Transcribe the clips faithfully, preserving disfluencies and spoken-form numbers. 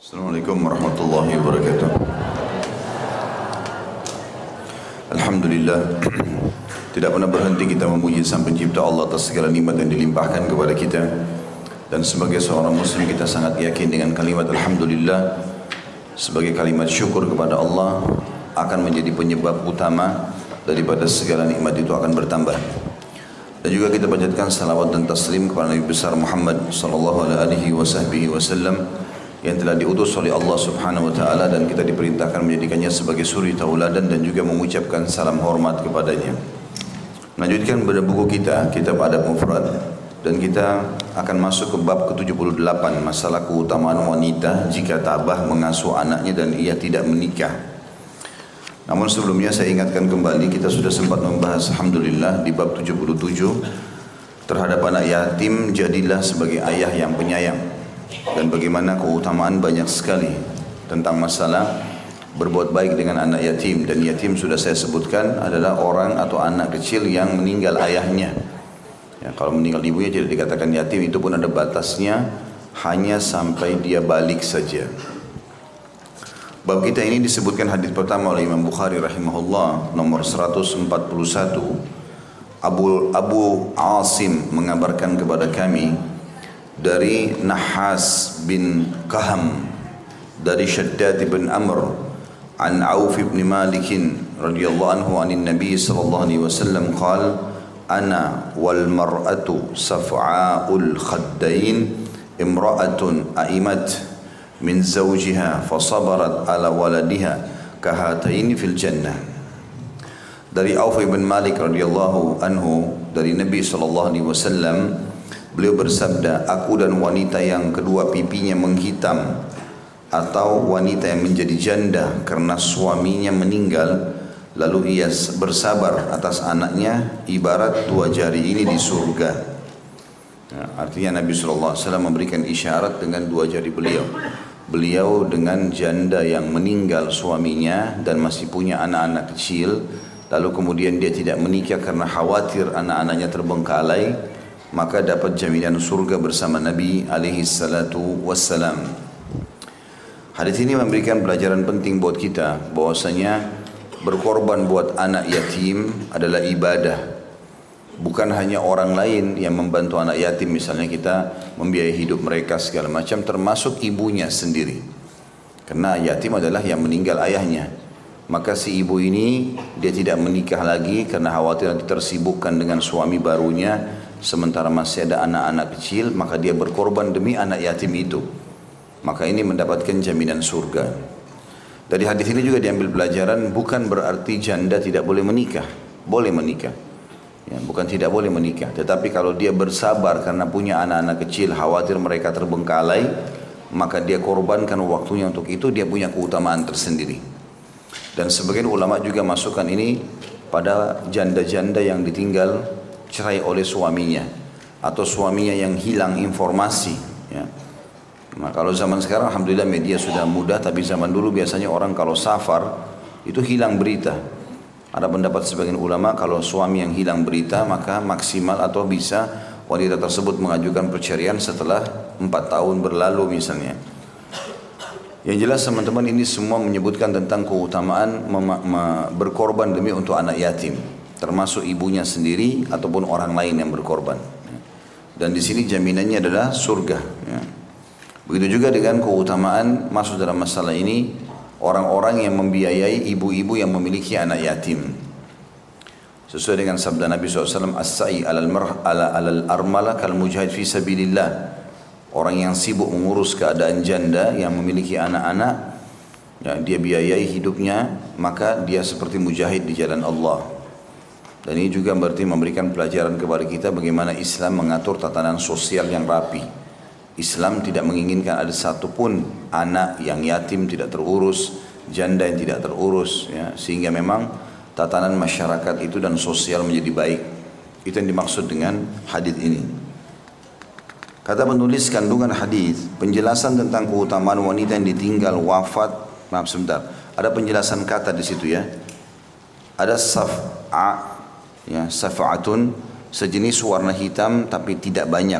Assalamualaikum warahmatullahi wabarakatuh. Alhamdulillah, tidak pernah berhenti kita memuji Sang Pencipta Allah atas segala nikmat yang dilimpahkan kepada kita. Dan sebagai seorang muslim kita sangat yakin dengan kalimat Alhamdulillah sebagai kalimat syukur kepada Allah akan menjadi penyebab utama daripada segala nikmat itu akan bertambah. Dan juga kita panjatkan salawat dan taslim kepada Nabi besar Muhammad sallallahu alaihi wasallam yang telah diutus oleh Allah Subhanahu wa taala dan kita diperintahkan menjadikannya sebagai suri tauladan dan juga mengucapkan salam hormat kepadanya. Melanjutkan pada buku kita, Kitab Adab Mufrad, dan kita akan masuk ke bab ke tujuh puluh delapan, masalah keutamaan wanita jika tabah mengasuh anaknya dan ia tidak menikah. Namun sebelumnya saya ingatkan kembali, kita sudah sempat membahas alhamdulillah di bab tujuh puluh tujuh terhadap anak yatim, jadilah sebagai ayah yang penyayang. Dan bagaimana keutamaan banyak sekali tentang masalah berbuat baik dengan anak yatim. Dan yatim sudah saya sebutkan adalah orang atau anak kecil yang meninggal ayahnya ya, kalau meninggal ibunya tidak dikatakan yatim, itu pun ada batasnya, hanya sampai dia balik saja. Bab kita ini disebutkan hadis pertama oleh Imam Bukhari rahimahullah nomor seratus empat puluh satu. Abu, Abu Asim mengabarkan kepada kami dari Nahas bin Kaham, dari Shaddad bin Amr, an Auf bin Malik radhiyallahu anhu anin Nabi sallallahu alaihi wasallam qala ana wal mar'atu saf'a'ul khaddain imra'atun a'imat min zawjiha fasabarat ala waladiha kahataini fil jannah. Dari Auf bin Malik radhiyallahu anhu dari Nabi sallallahu alaihi wasallam, beliau bersabda, aku dan wanita yang kedua pipinya menghitam atau wanita yang menjadi janda karena suaminya meninggal lalu ia bersabar atas anaknya ibarat dua jari ini di surga. Nah, artinya Nabi shallallahu alaihi wasallam memberikan isyarat dengan dua jari beliau. Beliau dengan janda yang meninggal suaminya dan masih punya anak-anak kecil, lalu kemudian dia tidak menikah karena khawatir anak-anaknya terbengkalai, maka dapat jaminan surga bersama Nabi alaihi salatu wassalam. Hadis ini memberikan pelajaran penting buat kita bahwasanya berkorban buat anak yatim adalah ibadah. Bukan hanya orang lain yang membantu anak yatim, misalnya kita membiayai hidup mereka segala macam, termasuk ibunya sendiri. Karena yatim adalah yang meninggal ayahnya. Maka si ibu ini dia tidak menikah lagi karena khawatir nanti tersibukkan dengan suami barunya, sementara masih ada anak-anak kecil, maka dia berkorban demi anak yatim itu. Maka ini mendapatkan jaminan surga. Dari hadis ini juga diambil pelajaran, bukan berarti janda tidak boleh menikah. Boleh menikah. Ya, bukan tidak boleh menikah. Tetapi kalau dia bersabar karena punya anak-anak kecil, khawatir mereka terbengkalai, maka dia korbankan waktunya untuk itu, dia punya keutamaan tersendiri. Dan sebagian ulama juga masukkan ini pada janda-janda yang ditinggal cerai oleh suaminya atau suaminya yang hilang informasi ya. Nah, kalau zaman sekarang alhamdulillah media sudah mudah, tapi zaman dulu biasanya orang kalau safar itu hilang berita. Ada pendapat sebagian ulama kalau suami yang hilang berita maka maksimal atau bisa wanita tersebut mengajukan perceraian setelah empat tahun berlalu misalnya. Yang jelas teman-teman, ini semua menyebutkan tentang keutamaan berkorban demi untuk anak yatim, termasuk ibunya sendiri ataupun orang lain yang berkorban. Dan di sini jaminannya adalah surga. Begitu juga dengan keutamaan masuk dalam masalah ini orang-orang yang membiayai ibu-ibu yang memiliki anak yatim. Sesuai dengan sabda Nabi shallallahu alaihi wasallam, as-sa'i alal mar ala alal armala kal mujahid fi sabilillah. Orang yang sibuk mengurus keadaan janda yang memiliki anak-anak, ya, dia biayai hidupnya, maka dia seperti mujahid di jalan Allah. Dan ini juga berarti memberikan pelajaran kepada kita bagaimana Islam mengatur tatanan sosial yang rapi. Islam tidak menginginkan ada satupun anak yang yatim tidak terurus, janda yang tidak terurus, ya, sehingga memang tatanan masyarakat itu dan sosial menjadi baik. Itu yang dimaksud dengan hadis ini. Kata penulis kandungan hadis, penjelasan tentang keutamaan wanita yang ditinggal wafat. Maaf sebentar, ada penjelasan kata di situ ya. Ada saf'a, ya, saf'atun, sejenis warna hitam tapi tidak banyak.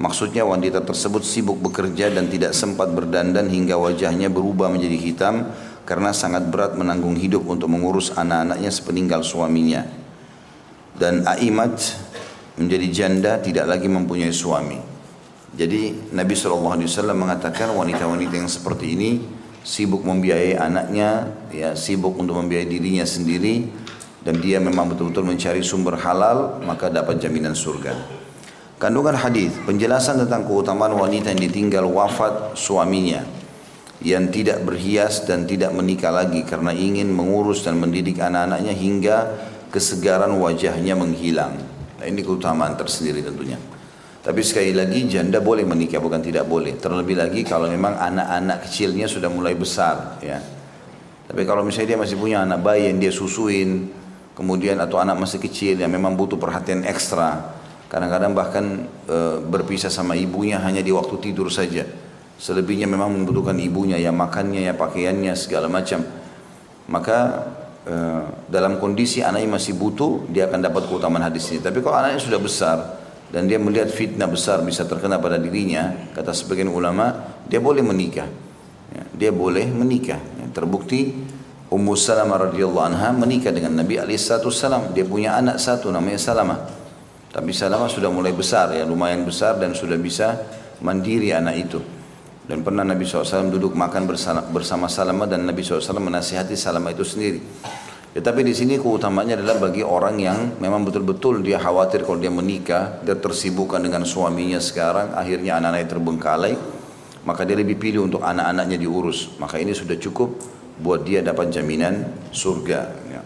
Maksudnya wanita tersebut sibuk bekerja dan tidak sempat berdandan hingga wajahnya berubah menjadi hitam karena sangat berat menanggung hidup untuk mengurus anak-anaknya sepeninggal suaminya. Dan Aimat menjadi janda tidak lagi mempunyai suami. Jadi Nabi shallallahu alaihi wasallam mengatakan wanita-wanita yang seperti ini sibuk membiayai anaknya, ya, sibuk untuk membiayai dirinya sendiri, dan dia memang betul-betul mencari sumber halal, maka dapat jaminan surga. Kandungan hadis penjelasan tentang keutamaan wanita yang ditinggal wafat suaminya, yang tidak berhias dan tidak menikah lagi karena ingin mengurus dan mendidik anak-anaknya hingga kesegaran wajahnya menghilang. Nah, ini keutamaan tersendiri tentunya. Tapi sekali lagi janda boleh menikah, bukan tidak boleh. Terlebih lagi kalau memang anak-anak kecilnya sudah mulai besar, ya. Tapi kalau misalnya dia masih punya anak bayi yang dia susuin, kemudian atau anak masih kecil yang memang butuh perhatian ekstra, kadang-kadang bahkan e, berpisah sama ibunya hanya di waktu tidur saja. Selebihnya memang membutuhkan ibunya, ya makannya, ya pakaiannya, segala macam. Maka e, dalam kondisi anaknya masih butuh, dia akan dapat keutamaan hadis ini. Tapi kalau anaknya sudah besar dan dia melihat fitnah besar bisa terkena pada dirinya, kata sebagian ulama, dia boleh menikah. Ya, dia boleh menikah. Ya, terbukti Ummu Salamah radhiyallahu anha menikah dengan Nabi alaihi wasallam. Dia punya anak satu namanya Salamah. Tapi Salamah sudah mulai besar, ya lumayan besar, dan sudah bisa mandiri anak itu. Dan pernah Nabi shallallahu alaihi wasallam duduk makan bersama Salamah, dan Nabi shallallahu alaihi wasallam menasihati Salamah itu sendiri. Tetapi di sini keutamaannya adalah bagi orang yang memang betul-betul dia khawatir kalau dia menikah, dia tersibukkan dengan suaminya sekarang, akhirnya anak-anaknya terbengkalai, maka dia lebih pilih untuk anak-anaknya diurus. Maka ini sudah cukup buat dia dapat jaminan surga. Ya.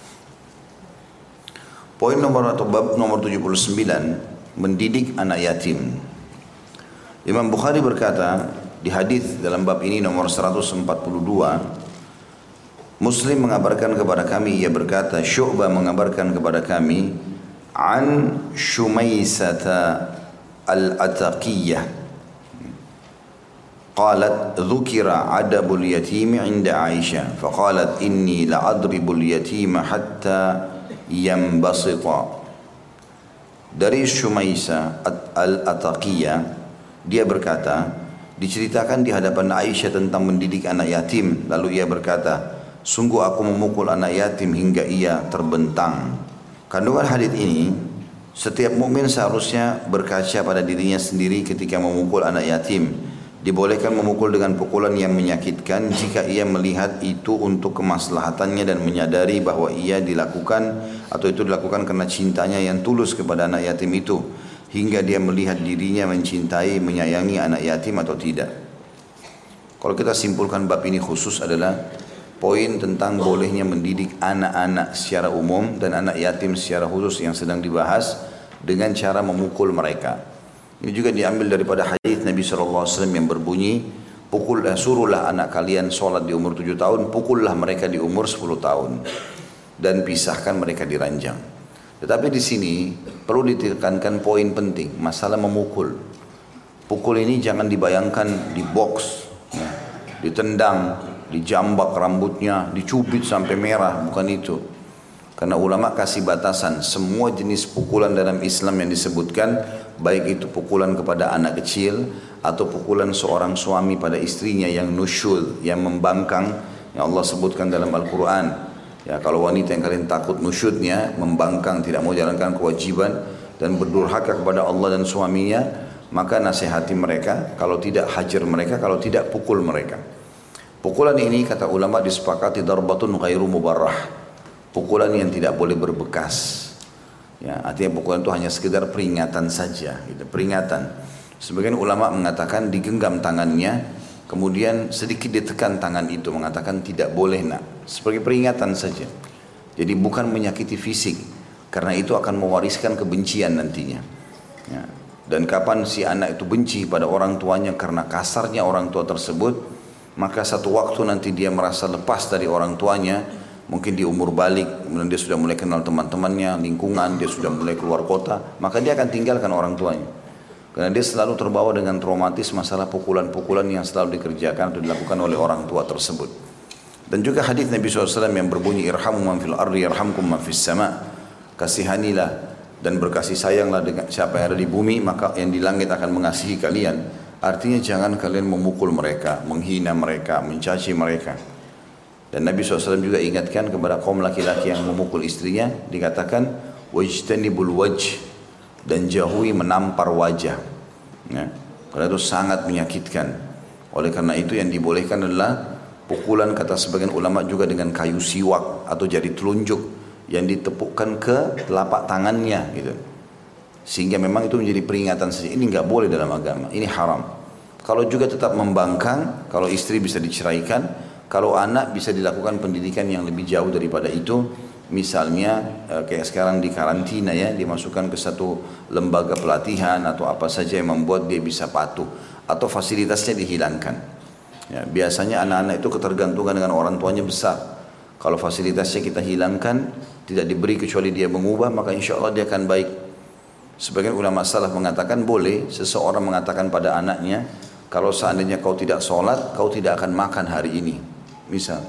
Poin nomor atau bab nomor tujuh puluh sembilan, mendidik anak yatim. Imam Bukhari berkata di hadis dalam bab ini nomor seratus empat puluh dua, Muslim mengabarkan kepada kami, ia berkata, Syu'bah mengabarkan kepada kami, an Shumaisata al-Ataqiyah, qalat dhukira adabul yatimi inda Aisyah, faqalat inni la'adribul yatima hatta yambasita. Dari Shumaisah al-Ataqiyah, dia berkata, diceritakan di hadapan Aisyah tentang mendidik anak yatim, lalu ia berkata, sungguh aku memukul anak yatim hingga ia terbentang. Kandungan hadis ini, setiap mukmin seharusnya berkaca pada dirinya sendiri ketika memukul anak yatim. Dibolehkan memukul dengan pukulan yang menyakitkan jika ia melihat itu untuk kemaslahatannya dan menyadari bahwa ia dilakukan atau itu dilakukan karena cintanya yang tulus kepada anak yatim itu, hingga dia melihat dirinya mencintai, menyayangi anak yatim atau tidak. Kalau kita simpulkan bab ini khusus adalah poin tentang bolehnya mendidik anak-anak secara umum dan anak yatim secara khusus yang sedang dibahas dengan cara memukul mereka. Ini juga diambil daripada hadis Nabi shallallahu alaihi wasallam yang berbunyi, pukullah, suruhlah anak kalian sholat di umur tujuh tahun, pukullah mereka di umur sepuluh tahun, dan pisahkan mereka di ranjang. Tetapi di sini perlu ditekankan poin penting, masalah memukul. Pukul ini jangan dibayangkan di box, ya, ditendang, dijambak rambutnya, dicubit sampai merah, bukan itu. Karena ulama kasih batasan, semua jenis pukulan dalam Islam yang disebutkan, baik itu pukulan kepada anak kecil atau pukulan seorang suami pada istrinya yang nusyul, yang membangkang, yang Allah sebutkan dalam Al-Quran. Ya, kalau wanita yang kalian takut nusyudnya, membangkang, tidak mau jalankan kewajiban dan berdurhaka kepada Allah dan suaminya, maka nasihati mereka, kalau tidak hajar mereka, kalau tidak pukul mereka. Pukulan ini kata ulama disepakati darbatun ghairu mubarrah, pukulan yang tidak boleh berbekas. Ya, artinya pukulan itu hanya sekedar peringatan saja, gitu, peringatan. Sebagian ulama mengatakan digenggam tangannya, kemudian sedikit ditekan tangan itu, mengatakan tidak boleh nak, sebagai peringatan saja. Jadi bukan menyakiti fisik, karena itu akan mewariskan kebencian nantinya. Ya. Dan kapan si anak itu benci pada orang tuanya karena kasarnya orang tua tersebut, maka satu waktu nanti dia merasa lepas dari orang tuanya, mungkin di umur balik, kemudian dia sudah mulai kenal teman-temannya, lingkungan, dia sudah mulai keluar kota, maka dia akan tinggalkan orang tuanya. Karena dia selalu terbawa dengan traumatis masalah pukulan-pukulan yang selalu dikerjakan atau dilakukan oleh orang tua tersebut. Dan juga hadis Nabi shallallahu alaihi wasallam yang berbunyi, irhamu man fil ardi yarhamkum man fis sama, kasihanilah dan berkasih sayanglah dengan siapa yang ada di bumi, maka yang di langit akan mengasihi kalian. Artinya jangan kalian memukul mereka, menghina mereka, mencaci mereka. Dan Nabi shallallahu alaihi wasallam juga ingatkan kepada kaum laki-laki yang memukul istrinya, dikatakan wajtanibul wajh, dan jauhi menampar wajah, ya, karena itu sangat menyakitkan. Oleh karena itu yang dibolehkan adalah pukulan, kata sebagian ulama, juga dengan kayu siwak atau jari telunjuk yang ditepukkan ke telapak tangannya gitu. Sehingga memang itu menjadi peringatan saja. Ini nggak boleh dalam agama, ini haram. Kalau juga tetap membangkang, kalau istri bisa diceraikan, kalau anak bisa dilakukan pendidikan yang lebih jauh daripada itu. Misalnya kayak sekarang di karantina ya, dimasukkan ke satu lembaga pelatihan atau apa saja yang membuat dia bisa patuh, atau fasilitasnya dihilangkan. Ya, biasanya anak-anak itu ketergantungan dengan orang tuanya besar. Kalau fasilitasnya kita hilangkan, tidak diberi kecuali dia mengubah, maka insya Allah dia akan baik. Sebagian ulama salaf mengatakan boleh seseorang mengatakan pada anaknya, kalau seandainya kau tidak sholat, kau tidak akan makan hari ini. Misal,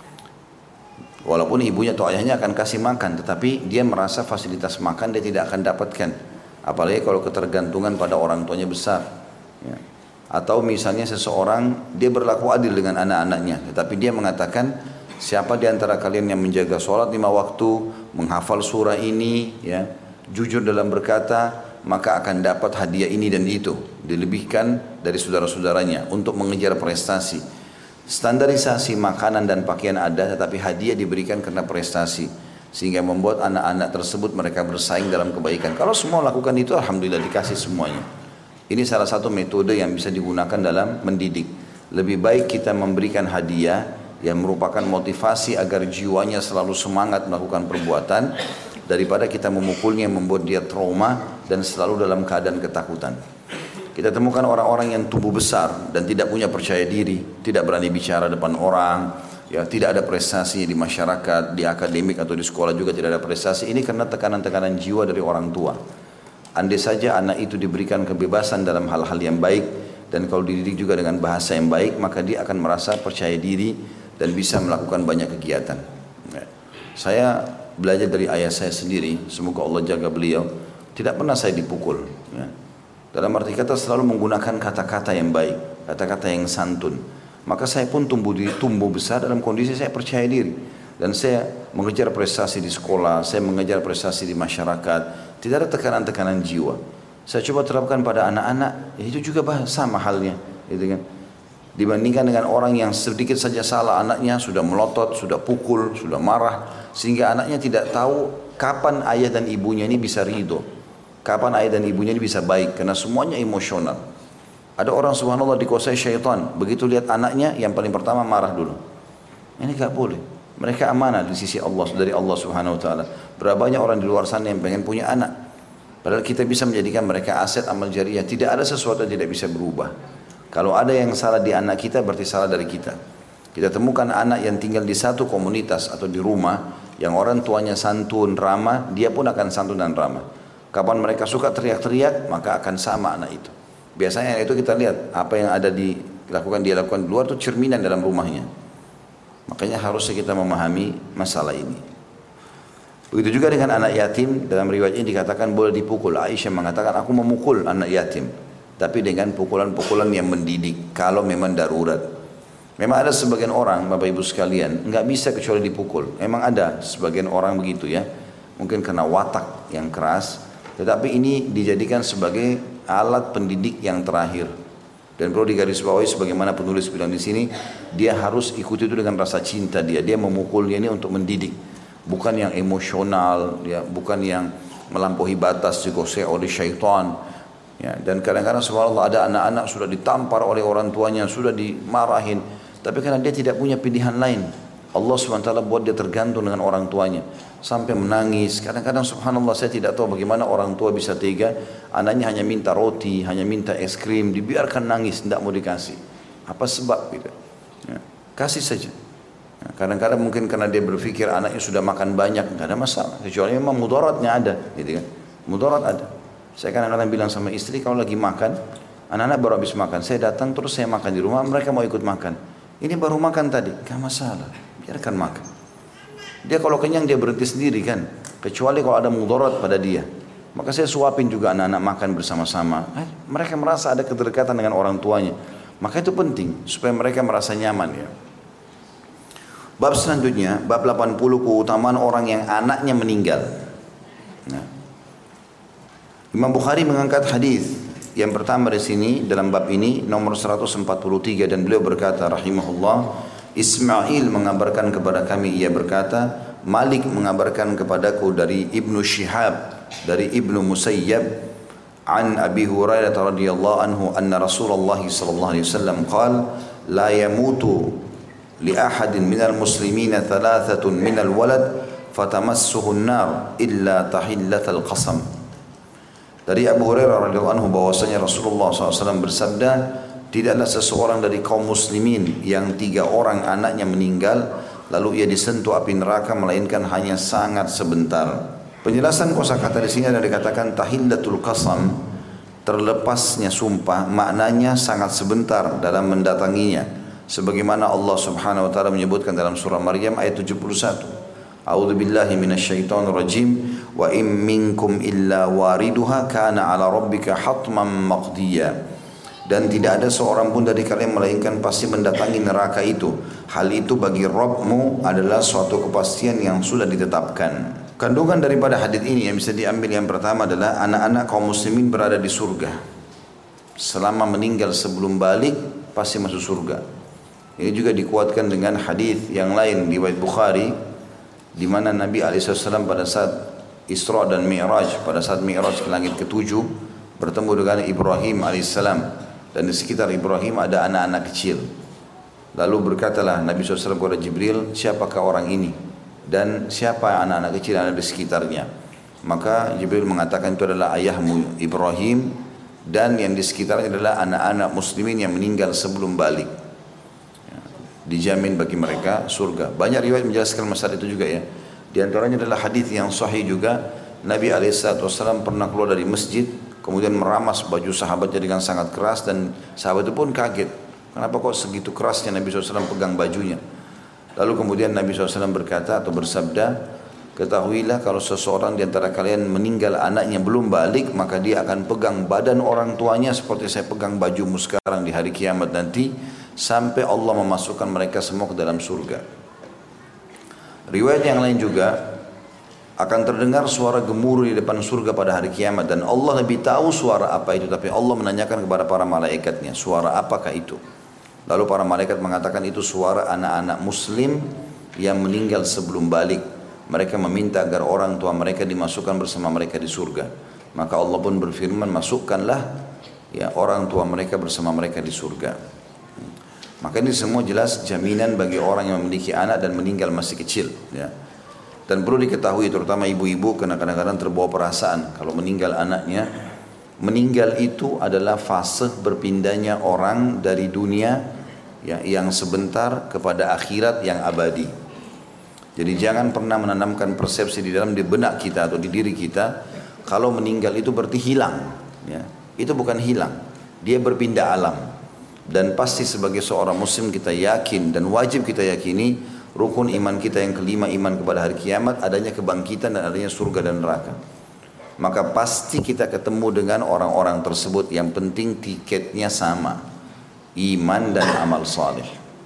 walaupun ibunya atau ayahnya akan kasih makan, tetapi dia merasa fasilitas makan dia tidak akan dapatkan. Apalagi kalau ketergantungan pada orang tuanya besar. Ya. Atau misalnya seseorang, dia berlaku adil dengan anak-anaknya, tetapi dia mengatakan, siapa di antara kalian yang menjaga sholat lima waktu, menghafal surah ini, ya, jujur dalam berkata, maka akan dapat hadiah ini dan itu, dilebihkan dari saudara-saudaranya untuk mengejar prestasi. Standarisasi makanan dan pakaian ada, tetapi hadiah diberikan karena prestasi, sehingga membuat anak-anak tersebut mereka bersaing dalam kebaikan. Kalau semua lakukan itu, alhamdulillah dikasih semuanya. Ini salah satu metode yang bisa digunakan dalam mendidik. Lebih baik kita memberikan hadiah yang merupakan motivasi agar jiwanya selalu semangat melakukan perbuatan, daripada kita memukulnya yang membuat dia trauma dan selalu dalam keadaan ketakutan. Kita temukan orang-orang yang tumbuh besar dan tidak punya percaya diri, tidak berani bicara depan orang, ya, tidak ada prestasi di masyarakat, di akademik atau di sekolah juga tidak ada prestasi. Ini karena tekanan-tekanan jiwa dari orang tua. Andai saja anak itu diberikan kebebasan dalam hal-hal yang baik, dan kalau dididik juga dengan bahasa yang baik, maka dia akan merasa percaya diri dan bisa melakukan banyak kegiatan. Ya. Saya belajar dari ayah saya sendiri, semoga Allah jaga beliau, tidak pernah saya dipukul. Ya. Dalam arti kata selalu menggunakan kata-kata yang baik, kata-kata yang santun. Maka saya pun tumbuh, di, tumbuh besar dalam kondisi saya percaya diri. Dan saya mengejar prestasi di sekolah, saya mengejar prestasi di masyarakat. Tidak ada tekanan-tekanan jiwa. Saya coba terapkan pada anak-anak, ya itu juga sama halnya, gitu kan. Dibandingkan dengan orang yang sedikit saja salah, anaknya sudah melotot, sudah pukul, sudah marah, sehingga anaknya tidak tahu kapan ayah dan ibunya ini bisa ridho, kapan ayah dan ibunya ini bisa baik, karena semuanya emosional. Ada orang subhanallah dikuasai syaitan, begitu lihat anaknya yang paling pertama marah dulu. Ini gak boleh. Mereka amanah di sisi Allah, dari Allah subhanahu wa ta'ala. Berapa banyak orang di luar sana yang pengen punya anak, padahal kita bisa menjadikan mereka aset amal jariah. Tidak ada sesuatu yang tidak bisa berubah. Kalau ada yang salah di anak kita, berarti salah dari kita. Kita temukan anak yang tinggal di satu komunitas atau di rumah, yang orang tuanya santun, ramah, dia pun akan santun dan ramah. Kapan mereka suka teriak-teriak, maka akan sama anak itu. Biasanya itu kita lihat, apa yang ada dilakukan, dia lakukan di luar itu cerminan dalam rumahnya. Makanya harusnya kita memahami masalah ini. Begitu juga dengan anak yatim, dalam riwayat ini dikatakan boleh dipukul. Aisyah mengatakan, aku memukul anak yatim, tapi dengan pukulan-pukulan yang mendidik, kalau memang darurat. Memang ada sebagian orang, Bapak Ibu sekalian, nggak bisa kecuali dipukul. Memang ada sebagian orang begitu ya, mungkin karena watak yang keras, tetapi ini dijadikan sebagai alat pendidik yang terakhir. Dan perlu digarisbawahi sebagaimana penulis bilang di sini, dia harus ikuti itu dengan rasa cinta dia. Dia memukulnya ini untuk mendidik, bukan yang emosional, ya, bukan yang melampaui batas dikuasai oleh syaitan. Ya, dan kadang-kadang subhanallah ada anak-anak sudah ditampar oleh orang tuanya, sudah dimarahin, tapi karena dia tidak punya pilihan lain, Allah subhanahu wa taala buat dia tergantung dengan orang tuanya sampai menangis. Kadang-kadang subhanallah saya tidak tahu bagaimana orang tua bisa tega, anaknya hanya minta roti, hanya minta es krim, dibiarkan nangis, tidak mau dikasih. Apa sebab gitu? Ya, kasih saja. Ya, kadang-kadang mungkin karena dia berpikir anaknya sudah makan banyak, tidak ada masalah, kecuali memang mudaratnya ada, gitu kan? Mudarat ada. Saya kadang-kadang bilang sama istri, kalau lagi makan, anak-anak baru habis makan, saya datang terus saya makan di rumah, mereka mau ikut makan. Ini baru makan tadi, gak masalah, biarkan makan. Dia kalau kenyang dia berhenti sendiri kan, kecuali kalau ada mudarat pada dia. Maka saya suapin juga anak-anak makan bersama-sama. Eh, mereka merasa ada kedekatan dengan orang tuanya. Maka itu penting supaya mereka merasa nyaman ya. Bab selanjutnya, bab delapan puluh, keutamaan orang yang anaknya meninggal. Nah, Imam Bukhari mengangkat hadis yang pertama di sini dalam bab ini nomor seratus empat puluh tiga, dan beliau berkata rahimahullah, Ismail mengabarkan kepada kami, ia berkata, Malik mengabarkan kepadaku dari Ibnu Shihab, dari Ibnu Musayyab, an Abi Hurairah radhiyallahu anhu anna Rasulullah sallallahu alaihi wasallam qala la yamutu li ahadin minal muslimina thalathatun minal walad fatamassuhu an-nar illa tahillatal qasam. Dari Abu Hurairah radhiyallahu anhu bahwasanya Rasulullah sallallahu alaihi wasallam bersabda, tidaklah seseorang dari kaum muslimin yang tiga orang anaknya meninggal lalu ia disentuh api neraka melainkan hanya sangat sebentar. Penjelasan kosakata di sini ada dikatakan tahillatul qasam, terlepasnya sumpah, maknanya sangat sebentar dalam mendatanginya. Sebagaimana Allah Subhanahu wa taala menyebutkan dalam surah Maryam ayat tujuh puluh satu. A'udzu billahi minasyaitonir rajim wa in minkum illa wariduha kana 'ala rabbika hatman maqdiya. Dan tidak ada seorang pun dari kalian melainkan pasti mendatangi neraka itu. Hal itu bagi Rabbmu adalah suatu kepastian yang sudah ditetapkan. Kandungan daripada hadis ini yang bisa diambil yang pertama adalah anak-anak kaum muslimin berada di surga. Selama meninggal sebelum balik pasti masuk surga. Ini juga dikuatkan dengan hadis yang lain riwayat Bukhari di mana Nabi alaihi wasallam pada saat Isra dan Mi'raj, pada saat Mi'raj ke langit ketujuh bertemu dengan Ibrahim alaihissalam, dan di sekitar Ibrahim ada anak-anak kecil. Lalu berkatalah Nabi shallallahu alaihi wasallam kepada Jibril, siapakah orang ini dan siapa anak-anak kecil yang ada di sekitarnya? Maka Jibril mengatakan itu adalah ayahmu Ibrahim dan yang di sekitarnya adalah anak-anak muslimin yang meninggal sebelum balik. Dijamin bagi mereka surga. Banyak riwayat menjelaskan masalah itu juga ya. Di antaranya adalah hadis yang sahih juga, Nabi alaihi wasallam pernah keluar dari masjid kemudian meramas baju sahabatnya dengan sangat keras, dan sahabat itu pun kaget. Kenapa kok segitu kerasnya Nabi shallallahu alaihi wasallam pegang bajunya? Lalu kemudian Nabi shallallahu alaihi wasallam berkata atau bersabda, ketahuilah kalau seseorang di antara kalian meninggal anaknya belum balik, maka dia akan pegang badan orang tuanya seperti saya pegang bajumu sekarang di hari kiamat nanti, sampai Allah memasukkan mereka semua ke dalam surga. Riwayat yang lain juga, akan terdengar suara gemuruh di depan surga pada hari kiamat, dan Allah lebih tahu suara apa itu, tapi Allah menanyakan kepada para malaikatnya, suara apakah itu? Lalu para malaikat mengatakan itu suara anak-anak muslim yang meninggal sebelum balik. Mereka meminta agar orang tua mereka dimasukkan bersama mereka di surga. Maka Allah pun berfirman, masukkanlah ya orang tua mereka bersama mereka di surga. Maka ini semua jelas jaminan bagi orang yang memiliki anak dan meninggal masih kecil ya. Dan perlu diketahui terutama ibu-ibu, karena kadang-kadang terbawa perasaan kalau meninggal anaknya. Meninggal itu adalah fase berpindahnya orang dari dunia ya, yang sebentar kepada akhirat yang abadi. Jadi jangan pernah menanamkan persepsi di dalam di benak kita atau di diri kita kalau meninggal itu berarti hilang ya. Itu bukan hilang, dia berpindah alam. Dan pasti sebagai seorang muslim kita yakin dan wajib kita yakini rukun iman kita yang kelima, iman kepada hari kiamat, adanya kebangkitan dan adanya surga dan neraka. Maka pasti kita ketemu dengan orang-orang tersebut. Yang penting tiketnya sama, iman dan amal saleh.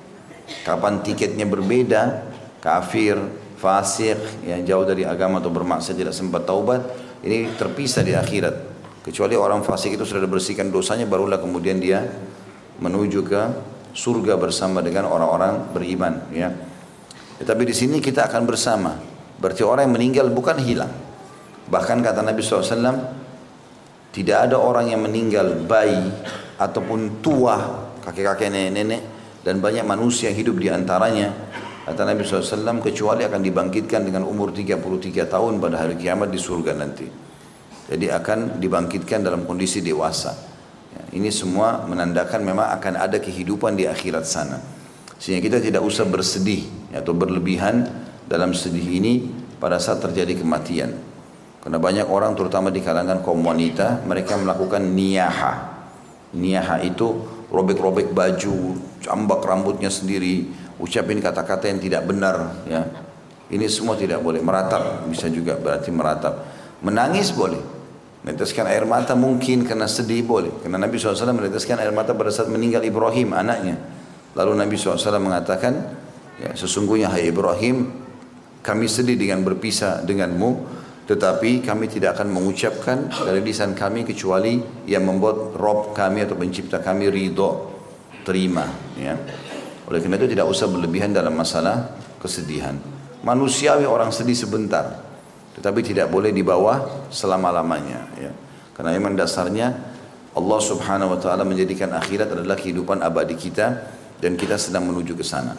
Kapan tiketnya berbeda, kafir, fasik, yang jauh dari agama atau bermaksiat tidak sempat taubat, ini terpisah di akhirat. Kecuali orang fasik itu sudah dibersihkan dosanya, barulah kemudian dia menuju ke surga bersama dengan orang-orang beriman ya. Tetapi di sini kita akan bersama. Berarti orang yang meninggal bukan hilang. Bahkan kata Nabi shallallahu alaihi wasallam, tidak ada orang yang meninggal bayi ataupun tua, kakek-kakek, nenek-nenek, dan banyak manusia yang hidup di antaranya, kata Nabi shallallahu alaihi wasallam, kecuali akan dibangkitkan dengan umur tiga puluh tiga tahun pada hari kiamat di surga nanti. Jadi akan dibangkitkan dalam kondisi dewasa. Ini semua menandakan memang akan ada kehidupan di akhirat sana. Sehingga kita tidak usah bersedih atau berlebihan dalam sedih ini pada saat terjadi kematian. Karena banyak orang terutama di kalangan kaum wanita, mereka melakukan niyaha. Niyaha itu robek-robek baju, cambak rambutnya sendiri, ucapin kata-kata yang tidak benar ya. Ini semua tidak boleh. Meratap bisa juga berarti meratap. Menangis boleh, Meneteskan air mata mungkin karena sedih boleh. Karena Nabi shallallahu alaihi wasallam meneteskan air mata pada saat meninggal Ibrahim anaknya. Lalu Nabi shallallahu alaihi wasallam mengatakan, ya, sesungguhnya hai Ibrahim, kami sedih dengan berpisah denganmu, tetapi kami tidak akan mengucapkan dari lisan kami kecuali yang membuat Rob kami atau pencipta kami ridho, terima. Ya. Oleh karena itu tidak usah berlebihan dalam masalah kesedihan. Manusiawi orang sedih sebentar, tetapi tidak boleh dibawa selama-lamanya, ya. Karena memang dasarnya Allah subhanahu wa ta'ala menjadikan akhirat adalah kehidupan abadi kita, dan kita sedang menuju ke sana.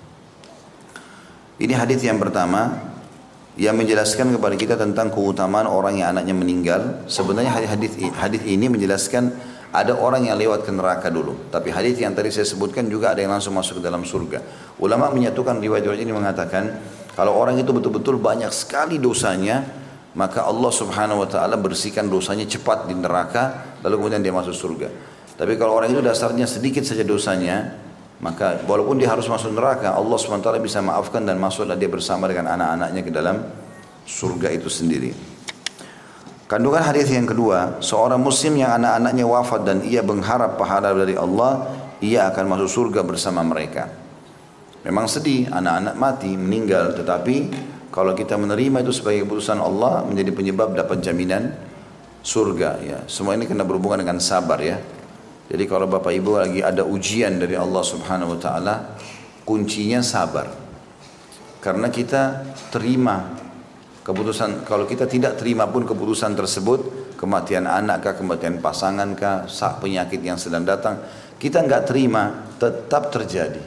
Ini hadis yang pertama yang menjelaskan kepada kita tentang keutamaan orang yang anaknya meninggal. Sebenarnya hadis hadis ini menjelaskan ada orang yang lewat ke neraka dulu, tapi hadis yang tadi saya sebutkan juga ada yang langsung masuk ke dalam surga. Ulama menyatukan riwayat-riwayat ini mengatakan, kalau orang itu betul-betul banyak sekali dosanya, maka Allah subhanahu wa ta'ala bersihkan dosanya cepat di neraka, lalu kemudian dia masuk surga. Tapi kalau orang itu dasarnya sedikit saja dosanya, maka walaupun dia harus masuk neraka, Allah subhanahu wa ta'ala bisa maafkan dan masuklah dia bersama dengan anak-anaknya ke dalam surga itu sendiri. Kandungan hadis yang kedua, seorang muslim yang anak-anaknya wafat dan ia mengharap pahala dari Allah, ia akan masuk surga bersama mereka. Memang sedih anak-anak mati, meninggal, tetapi kalau kita menerima itu sebagai keputusan Allah, menjadi penyebab dapat jaminan surga, ya. Semua ini kena berhubungan dengan sabar, ya. Jadi kalau Bapak Ibu lagi ada ujian dari Allah subhanahu wa ta'ala, kuncinya sabar. Karena kita terima keputusan, kalau kita tidak terima pun keputusan tersebut, kematian anak kah, kematian pasangan kah, penyakit yang sedang datang, kita nggak terima, tetap terjadi.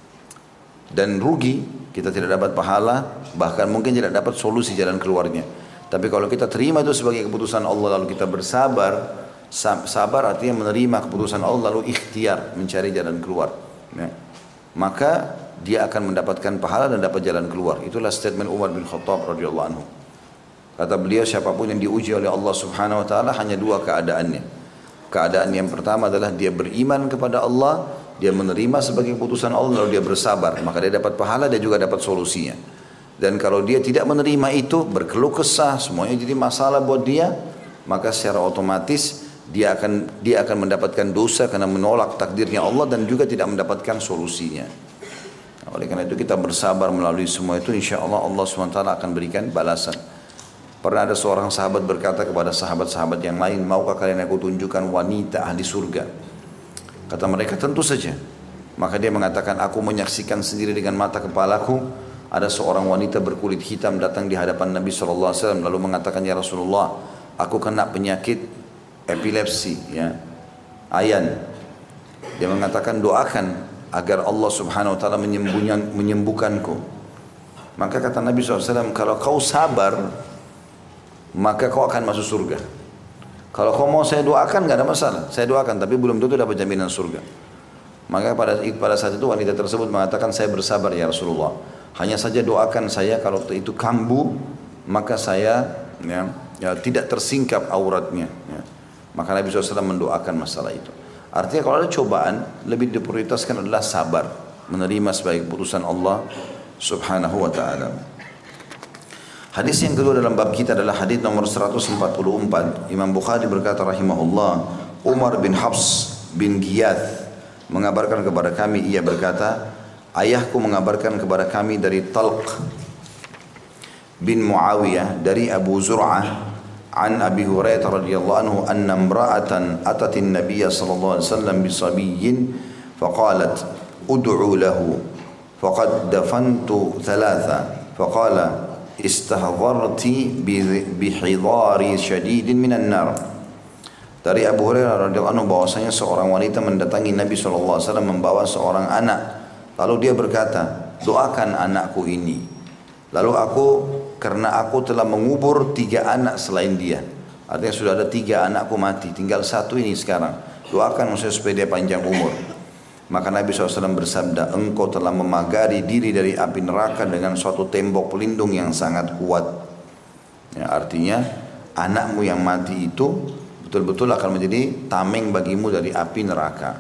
Dan rugi, kita tidak dapat pahala, bahkan mungkin tidak dapat solusi jalan keluarnya. Tapi kalau kita terima itu sebagai keputusan Allah, lalu kita bersabar, sabar artinya menerima keputusan Allah, lalu ikhtiar mencari jalan keluar, ya, maka dia akan mendapatkan pahala dan dapat jalan keluar. Itulah statement Umar bin Khattab radhiyallahu anhu. Kata beliau, siapapun yang diuji oleh Allah subhanahu wa ta'ala hanya dua keadaannya. Keadaan yang pertama adalah dia beriman kepada Allah, dia menerima sebagai keputusan Allah, lalu dia bersabar, maka dia dapat pahala, dia juga dapat solusinya. Dan kalau dia tidak menerima itu, berkeluh kesah, semuanya jadi masalah buat dia, maka secara otomatis dia akan dia akan mendapatkan dosa karena menolak takdirnya Allah dan juga tidak mendapatkan solusinya. Nah, oleh karena itu kita bersabar melalui semua itu, insya Allah Allah subhanahu wa taala akan berikan balasan. Pernah ada seorang sahabat berkata kepada sahabat-sahabat yang lain, maukah kalian aku tunjukkan wanita ahli surga? Kata mereka, tentu saja. Maka dia mengatakan, aku menyaksikan sendiri dengan mata kepalaku, ada seorang wanita berkulit hitam datang di hadapan Nabi shallallahu alaihi wasallam, lalu mengatakan, ya Rasulullah, aku kena penyakit epilepsi, ya, ayan. Dia mengatakan, doakan agar Allah subhanahu wa ta'ala menyembuhkanku. Maka kata Nabi shallallahu alaihi wasallam, kalau kau sabar, maka kau akan masuk surga. Kalau kau mau saya doakan, nggak ada masalah, saya doakan, tapi belum tentu dapat jaminan surga. Maka pada pada saat itu wanita tersebut mengatakan, saya bersabar ya Rasulullah, hanya saja doakan saya kalau itu kambuh, maka saya, ya, ya, tidak tersingkap auratnya, ya. Maka Nabi shallallahu alaihi wasallam mendoakan masalah itu. Artinya kalau ada cobaan, lebih diprioritaskan adalah sabar, menerima sebagai keputusan Allah subhanahu wa ta'ala. Hadis yang kedua dalam bab kita adalah hadis nomor seratus empat puluh empat. Imam Bukhari berkata rahimahullah, Umar bin Hafs bin Giyath mengabarkan kepada kami, ia berkata, ayahku mengabarkan kepada kami dari Talq bin Muawiyah dari Abu Zur'ah an Abi Hurairah radhiyallahu anhu anna imra'atan atatin nabiyya sallallahu alaihi wasallam bisabiyyin faqalat ud'u lahu faqad dafantu thalatha faqala istahdarti bihidari syadidin minan nar. Dari Abu Hurairah radhiyallahu anhu bahwasanya seorang wanita mendatangi Nabi shallallahu alaihi wasallam membawa seorang anak, lalu dia berkata, doakan anakku ini. Lalu aku, karena aku telah mengubur tiga anak selain dia, artinya sudah ada tiga anakku mati, tinggal satu ini sekarang, doakan maksudnya supaya dia panjang umur. Maka Nabi shallallahu alaihi wasallam bersabda, engkau telah memagari diri dari api neraka dengan suatu tembok pelindung yang sangat kuat. Ya, artinya anakmu yang mati itu betul-betul akan menjadi tameng bagimu dari api neraka.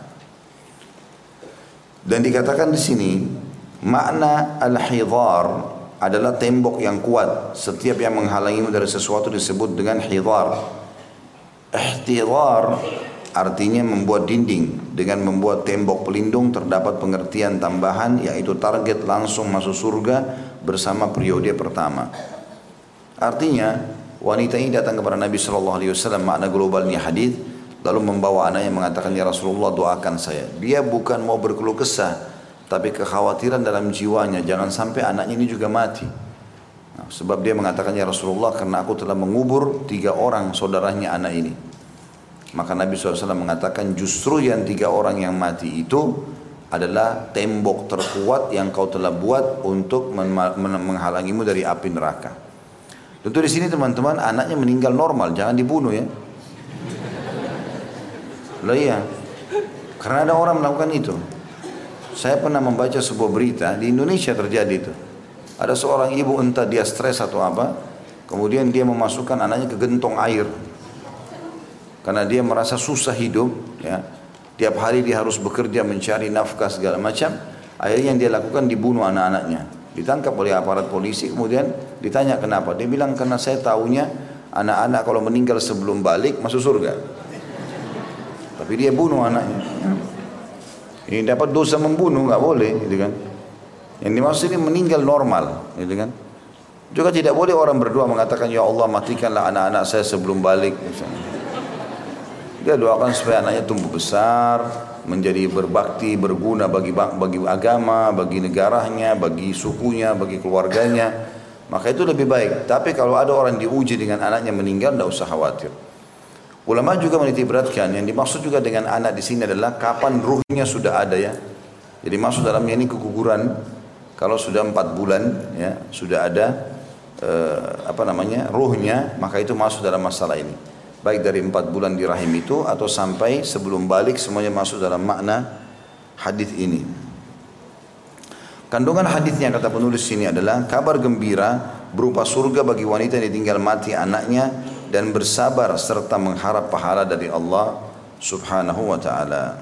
Dan dikatakan di sini makna al-hidhar adalah tembok yang kuat. Setiap yang menghalangimu dari sesuatu disebut dengan hidhar. Ihtidhar artinya membuat dinding. Dengan membuat tembok pelindung terdapat pengertian tambahan, yaitu target langsung masuk surga bersama periode pertama. Artinya wanita ini datang kepada Nabi shallallahu alaihi wasallam, makna globalnya hadis, lalu membawa anaknya mengatakan, ya Rasulullah doakan saya. Dia bukan mau berkeluh kesah, tapi kekhawatiran dalam jiwanya jangan sampai anaknya ini juga mati. Nah, sebab dia mengatakan, ya Rasulullah, karena aku telah mengubur tiga orang saudaranya anak ini. Maka Nabi shallallahu alaihi wasallam mengatakan, justru yang tiga orang yang mati itu adalah tembok terkuat yang kau telah buat untuk menghalangimu dari api neraka. Tentu di sini teman-teman, anaknya meninggal normal, jangan dibunuh ya. Loh iya, karena ada orang melakukan itu. Saya pernah membaca sebuah berita, di Indonesia terjadi itu. Ada seorang ibu, entah dia stres atau apa, kemudian dia memasukkan anaknya ke gentong air. Karena dia merasa susah hidup, ya. Tiap hari dia harus bekerja mencari nafkah segala macam. Akhirnya yang dia lakukan dibunuh anak-anaknya. Ditangkap oleh aparat polisi, kemudian ditanya kenapa. Dia bilang, karena saya tahunya anak-anak kalau meninggal sebelum balik masuk surga. Tapi dia bunuh anaknya. Ini dapat dosa membunuh, nggak boleh, gitu kan? Yang dimaksud ini meninggal normal, gitu kan? Juga tidak boleh orang berdoa mengatakan, ya Allah matikanlah anak-anak saya sebelum balik, misalnya. Dia doakan supaya anaknya tumbuh besar, menjadi berbakti, berguna bagi bagi agama, bagi negaranya, bagi sukunya, bagi keluarganya. Maka itu lebih baik. Tapi kalau ada orang diuji dengan anaknya meninggal, tidak usah khawatir. Ulama juga menitik beratkan, yang dimaksud juga dengan anak di sini adalah kapan ruhnya sudah ada ya. Jadi maksud dalamnya ini keguguran. Kalau sudah empat bulan ya, sudah ada eh, apa namanya ruhnya, maka itu masuk dalam masalah ini. Baik dari empat bulan di rahim itu atau sampai sebelum balik, semuanya masuk dalam makna hadis ini. Kandungan hadisnya kata penulis sini adalah kabar gembira berupa surga bagi wanita yang ditinggal mati anaknya dan bersabar serta mengharap pahala dari Allah Subhanahu wa taala.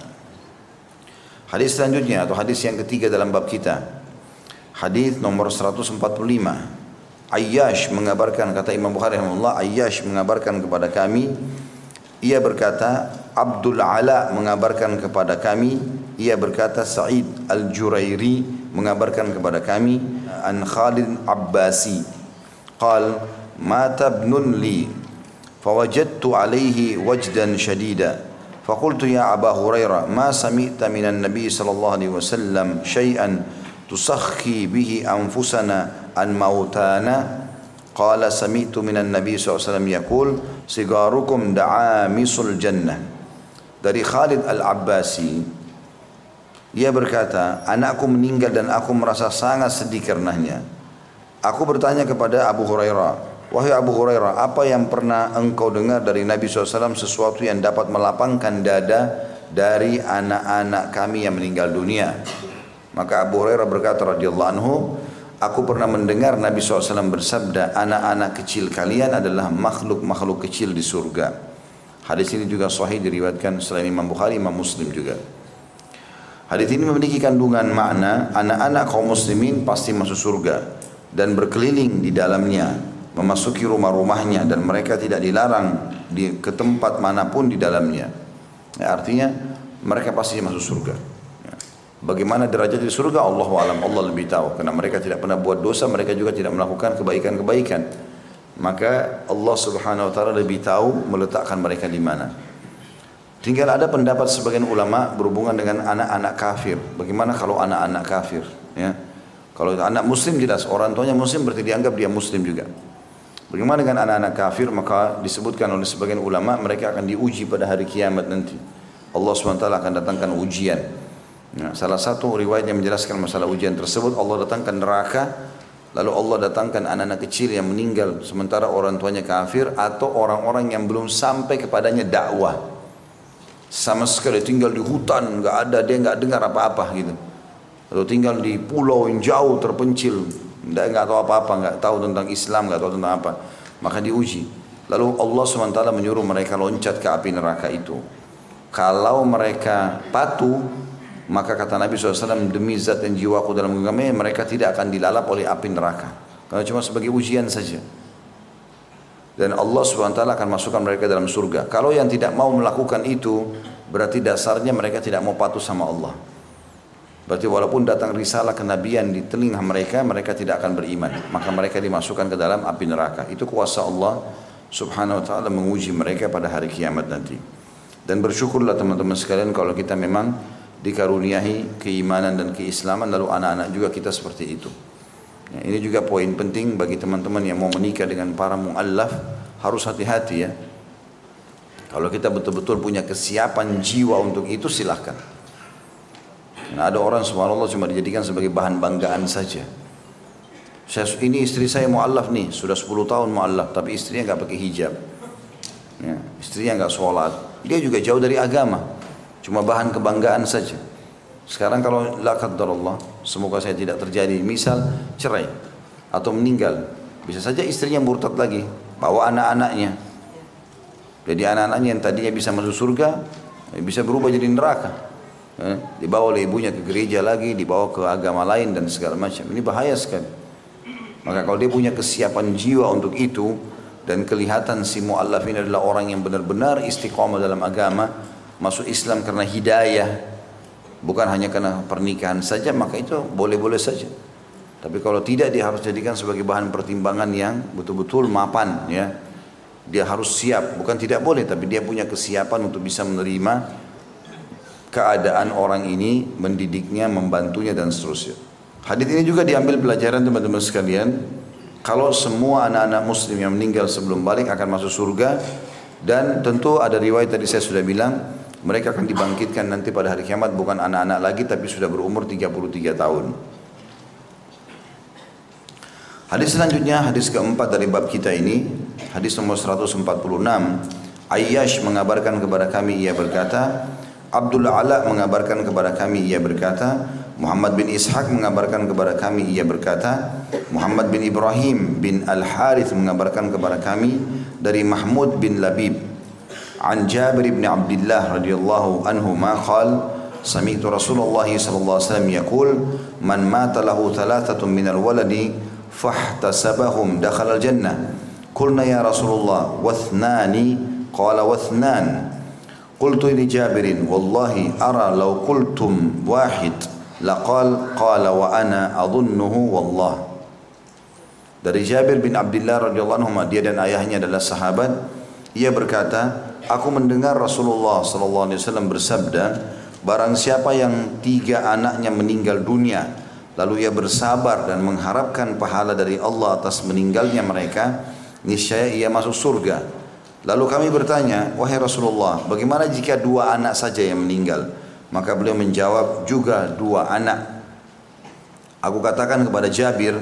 Hadis selanjutnya atau hadis yang ketiga dalam bab kita. Hadis nomor seratus empat puluh lima. Ayyash mengabarkan, kata Imam Bukhari rahimahullah, Ayyash mengabarkan kepada kami, ia berkata, Abdul Ala mengabarkan kepada kami, ia berkata, Sa'id Al-Jurairi mengabarkan kepada kami, an Khalid Abbasi qal mata ibnun li fawajadtu alaihi wajdan shadida faqultu ya Aba Hurairah ma sami'ta minan Nabi sallallahu alaihi wasallam syai'an tusakhi bihi anfusana an mautana qala sami'tu minan Nabi sallallahu alaihi wasallam yaqul sigarukum da'amisul jannah. Dari Khalid Al-Abbasi, ia berkata, anakku meninggal dan aku merasa sangat sedih karenanya. Aku bertanya kepada Abu Hurairah, wahai Abu Hurairah, apa yang pernah engkau dengar dari Nabi sallallahu alaihi wasallam sesuatu yang dapat melapangkan dada dari anak-anak kami yang meninggal dunia? Maka Abu Hurairah berkata radhiyallahu anhu, aku pernah mendengar Nabi sallallahu alaihi wasallam bersabda, anak-anak kecil kalian adalah makhluk-makhluk kecil di surga. Hadis ini juga sahih diriwayatkan selain Imam Bukhari, Imam Muslim juga. Hadis ini memiliki kandungan makna anak-anak kaum muslimin pasti masuk surga dan berkeliling di dalamnya, memasuki rumah-rumahnya dan mereka tidak dilarang di, ke tempat manapun di dalamnya. Ya, artinya mereka pasti masuk surga. Ya. Bagaimana derajat di surga, Allahu a'lam, Allah lebih tahu. Karena mereka tidak pernah buat dosa, mereka juga tidak melakukan kebaikan-kebaikan. Maka Allah Subhanahu wa taala lebih tahu meletakkan mereka di mana. Tinggal ada pendapat sebagian ulama berhubungan dengan anak-anak kafir. Bagaimana kalau anak-anak kafir? Ya. Kalau anak muslim jelas, orang tuanya muslim berarti dianggap dia muslim juga. Bagaimana dengan anak-anak kafir? Maka disebutkan oleh sebagian ulama mereka akan diuji pada hari kiamat nanti. Allah subhanahu wa taala akan datangkan ujian. Nah, salah satu riwayat yang menjelaskan masalah ujian tersebut, Allah datangkan neraka, lalu Allah datangkan anak-anak kecil yang meninggal sementara orang tuanya kafir atau orang-orang yang belum sampai kepadanya dakwah. Sama sekali tinggal di hutan, nggak ada, dia nggak dengar apa-apa gitu. Atau tinggal di pulau yang jauh terpencil, nggak nggak tahu apa-apa, nggak tahu tentang Islam, nggak tahu tentang apa. Maka diuji. Lalu Allah subhanahu wa taala menyuruh mereka loncat ke api neraka itu. Kalau mereka patuh, maka kata Nabi shallallahu alaihi wasallam, demi zat dan jiwaku dalam genggamnya, mereka tidak akan dilalap oleh api neraka. Karena cuma sebagai ujian saja. dan Allah subhanahu wa taala akan masukkan mereka dalam surga. Kalau yang tidak mau melakukan itu, berarti dasarnya mereka tidak mau patuh sama Allah. Berarti walaupun datang risalah kenabian di telinga mereka, mereka tidak akan beriman. Maka mereka dimasukkan ke dalam api neraka. Itu kuasa Allah subhanahu wa ta'ala menguji mereka pada hari kiamat nanti. Dan bersyukurlah teman-teman sekalian kalau kita memang dikaruniai keimanan dan keislaman, lalu anak-anak juga kita seperti itu. Ya, ini juga poin penting bagi teman-teman yang mau menikah dengan para mu'allaf, harus hati-hati ya. Kalau kita betul-betul punya kesiapan jiwa untuk itu, silahkan. Nah, ada orang subhanallah cuma dijadikan sebagai bahan banggaan saja. Saya, ini istri saya mu'allaf nih, sudah sepuluh tahun mu'allaf, tapi istrinya nggak pakai hijab. Ya, istrinya nggak sholat, dia juga jauh dari agama, cuma bahan kebanggaan saja. Sekarang kalau la qadarullah, semoga saya tidak terjadi, misal cerai atau meninggal, bisa saja istrinya murtad lagi, bawa anak-anaknya. Jadi anak-anaknya yang tadinya bisa masuk surga, bisa berubah jadi neraka. Eh, dibawa oleh ibunya ke gereja lagi, dibawa ke agama lain dan segala macam. Ini bahaya sekali. Maka kalau dia punya kesiapan jiwa untuk itu, dan kelihatan si mu'allaf ini adalah orang yang benar-benar istiqamah dalam agama, masuk Islam karena hidayah, bukan hanya karena pernikahan saja, maka itu boleh-boleh saja. Tapi kalau tidak, dia harus jadikan sebagai bahan pertimbangan yang betul-betul mapan ya. Dia harus siap, bukan tidak boleh, tapi dia punya kesiapan untuk bisa menerima keadaan orang ini, mendidiknya, membantunya dan seterusnya. Hadis ini juga diambil pelajaran teman-teman sekalian, kalau semua anak-anak muslim yang meninggal sebelum balik akan masuk surga, dan tentu ada riwayat tadi saya sudah bilang, mereka akan dibangkitkan nanti pada hari kiamat bukan anak-anak lagi tapi sudah berumur tiga puluh tiga tahun. Hadis selanjutnya, hadis keempat dari bab kita ini, hadis nomor seratus empat puluh enam. Ayyash mengabarkan kepada kami, ia berkata, Abdul Ala mengabarkan kepada kami, ia berkata, Muhammad bin Ishaq mengabarkan kepada kami, ia berkata, Muhammad bin Ibrahim bin Al-Harith mengabarkan kepada kami dari Mahmud bin Labib عن جابر بن عبد الله رضي الله عنهما قال سمعت رسول الله صلى الله عليه وسلم يقول من مات له ثلاثة من الولد فاحتسبهم دخل الجنة قلنا يا رسول الله واثنان قال واثنان قلت لجابر والله أرى لو قلتم واحد لقال قال وأنا أظنه والله. Dari Jabir bin Abdullah radhiyallahu anhu, dia dan ayahnya adalah sahabat, ia berkata, aku mendengar Rasulullah sallallahu alaihi wasallam bersabda, barang siapa yang tiga anaknya meninggal dunia, lalu ia bersabar dan mengharapkan pahala dari Allah atas meninggalnya mereka, niscaya ia masuk surga. Lalu kami bertanya, wahai Rasulullah, bagaimana jika dua anak saja yang meninggal? Maka beliau menjawab, juga dua anak. Aku katakan kepada Jabir,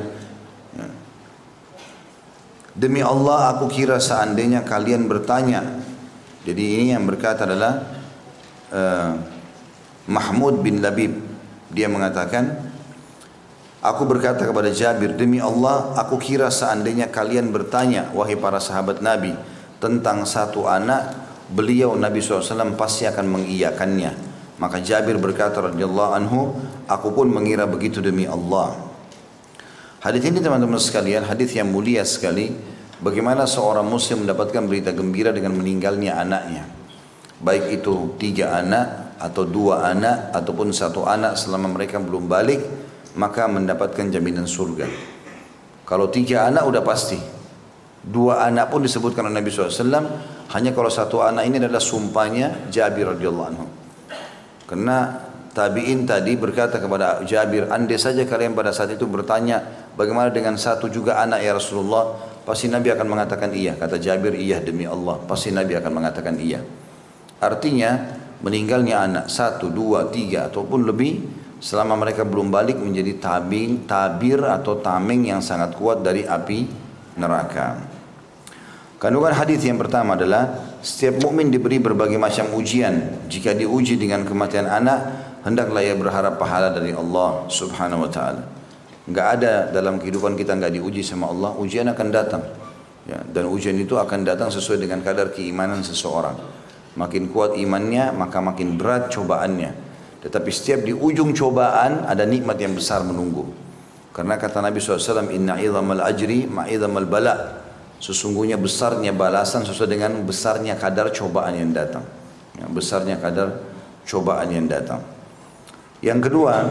demi Allah aku kira seandainya kalian bertanya. Jadi ini yang berkata adalah uh, Mahmud bin Labib. Dia mengatakan, aku berkata kepada Jabir, demi Allah aku kira seandainya kalian bertanya, wahai para sahabat Nabi, tentang satu anak, beliau Nabi shallallahu alaihi wasallam pasti akan mengiyakannya. Maka Jabir berkata radhiyallahu anhu, aku pun mengira begitu demi Allah. Hadis ini teman-teman sekalian, hadis yang mulia sekali. Bagaimana seorang muslim mendapatkan berita gembira dengan meninggalnya anaknya, baik itu tiga anak atau dua anak ataupun satu anak, selama mereka belum balik maka mendapatkan jaminan surga. Kalau tiga anak udah pasti, dua anak pun disebutkan oleh Nabi shallallahu alaihi wasallam, hanya kalau satu anak ini adalah sumpahnya Jabir radhiyallahu anhu. Karena tabi'in tadi berkata kepada Jabir, andai saja kalian pada saat itu bertanya, bagaimana dengan satu juga anak ya Rasulullah, pasti Nabi akan mengatakan iya. Kata Jabir, iya demi Allah, pasti Nabi akan mengatakan iya. Artinya meninggalnya anak satu, dua, tiga ataupun lebih, selama mereka belum balik, menjadi tabing, tabir atau tameng yang sangat kuat dari api neraka. Kandungan hadis yang pertama adalah setiap mukmin diberi berbagai macam ujian. Jika diuji dengan kematian anak, hendaklah ia berharap pahala dari Allah Subhanahu wa taala. Enggak ada dalam kehidupan kita enggak diuji sama Allah, ujian akan datang. Ya, dan ujian itu akan datang sesuai dengan kadar keimanan seseorang. Makin kuat imannya, maka makin berat cobaannya. Tetapi setiap di ujung cobaan ada nikmat yang besar menunggu. Karena kata Nabi shallallahu alaihi wasallam, inna idhamal ajri ma'idhamal bala. Sesungguhnya besarnya balasan sesuai dengan besarnya kadar cobaan yang datang. Ya, besarnya kadar cobaan yang datang. Yang kedua,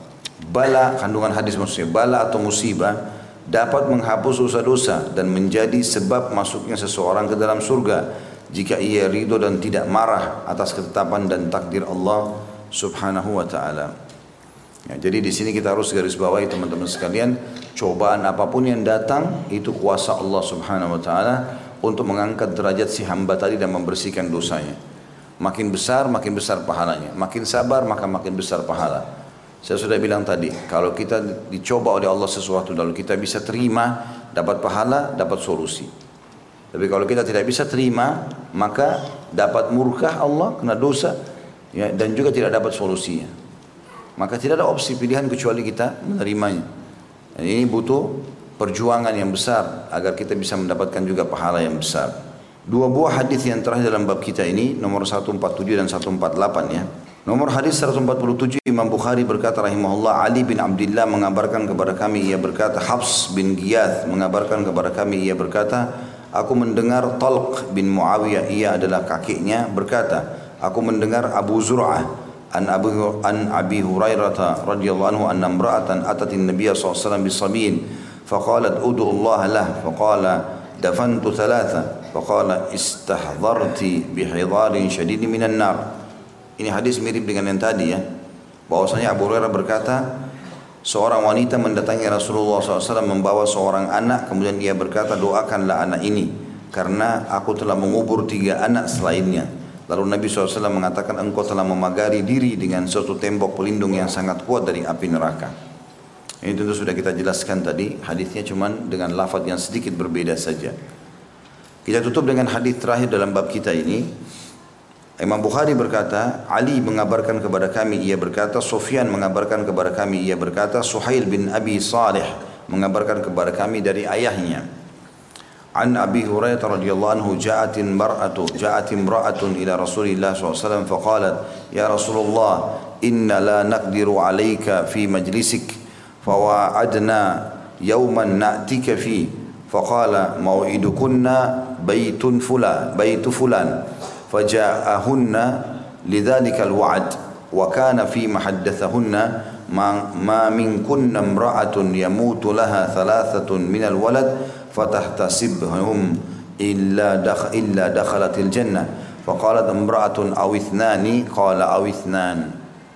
bala, kandungan hadis maksudnya, bala atau musibah dapat menghapus dosa-dosa dan menjadi sebab masuknya seseorang ke dalam surga jika ia ridho dan tidak marah atas ketetapan dan takdir Allah Subhanahu wa taala. Ya, jadi di sini kita harus garis bawahi teman-teman sekalian, cobaan apapun yang datang itu kuasa Allah Subhanahu wa taala untuk mengangkat derajat si hamba tadi dan membersihkan dosanya. Makin besar makin besar pahalanya, makin sabar maka makin besar pahala. Saya sudah bilang tadi, kalau kita dicoba oleh Allah sesuatu lalu kita bisa terima, dapat pahala, dapat solusi. Tapi kalau kita tidak bisa terima, maka dapat murka Allah kena dosa, ya, dan juga tidak dapat solusinya. Maka tidak ada opsi pilihan kecuali kita menerimanya. Dan ini butuh perjuangan yang besar agar kita bisa mendapatkan juga pahala yang besar. Dua buah hadis yang terakhir dalam bab kita ini, nomor seratus empat puluh tujuh dan seratus empat puluh delapan ya. Nomor hadis seratus empat puluh tujuh, Imam Bukhari berkata rahimahullah, Ali bin Abdullah mengabarkan kepada kami, ia berkata, Hafs bin Giyath mengabarkan kepada kami, ia berkata, aku mendengar Talq bin Muawiyah, ia adalah kakeknya, berkata, aku mendengar Abu Zur'ah an Abu an Abi Hurairah radhiyallahu anhu anna imra'atan atat an-nabiy sallallahu alaihi wasallam bisabiyin faqalat ud'u Allah lah faqala dafantu thalatha faqala istahdharti bihidharin shadidin minan nar. Ini hadis mirip dengan yang tadi ya, bahwasanya Abu Hurairah berkata, seorang wanita mendatangi Rasulullah sallallahu alaihi wasallam membawa seorang anak, kemudian ia berkata, doakanlah anak ini karena aku telah mengubur tiga anak selainnya. Lalu Nabi shallallahu alaihi wasallam mengatakan, engkau telah memagari diri dengan suatu tembok pelindung yang sangat kuat dari api neraka. Ini tentu sudah kita jelaskan tadi, hadisnya cuman dengan lafaz yang sedikit berbeda saja. Kita tutup dengan hadis terakhir dalam bab kita ini. Imam Bukhari berkata, Ali mengabarkan kepada kami, ia berkata, Sufyan mengabarkan kepada kami, ia berkata, Suhail bin Abi Salih mengabarkan kepada kami dari ayahnya. An Abi Hurairah radhiyallahu anhu ja'at imra'atu ja'at imra'atun ila Rasulillah sallallahu alaihi wasallam faqalat ya Rasulullah inna la naqdiru 'alayka fi majlisik fawa'adna yawman na'tika fi faqala maw'idukunna baytun fulan baytu fulan faja'ahunna lidzalika al-wa'd wa kana fi ma haddathahunna ma, ma minkunna imra'atun yamutu laha thalathatun min al-walad fatahtasibhum illa dakh illa dakhalatil jannah faqalat imra'atun aw ithnani qala aw ithnan.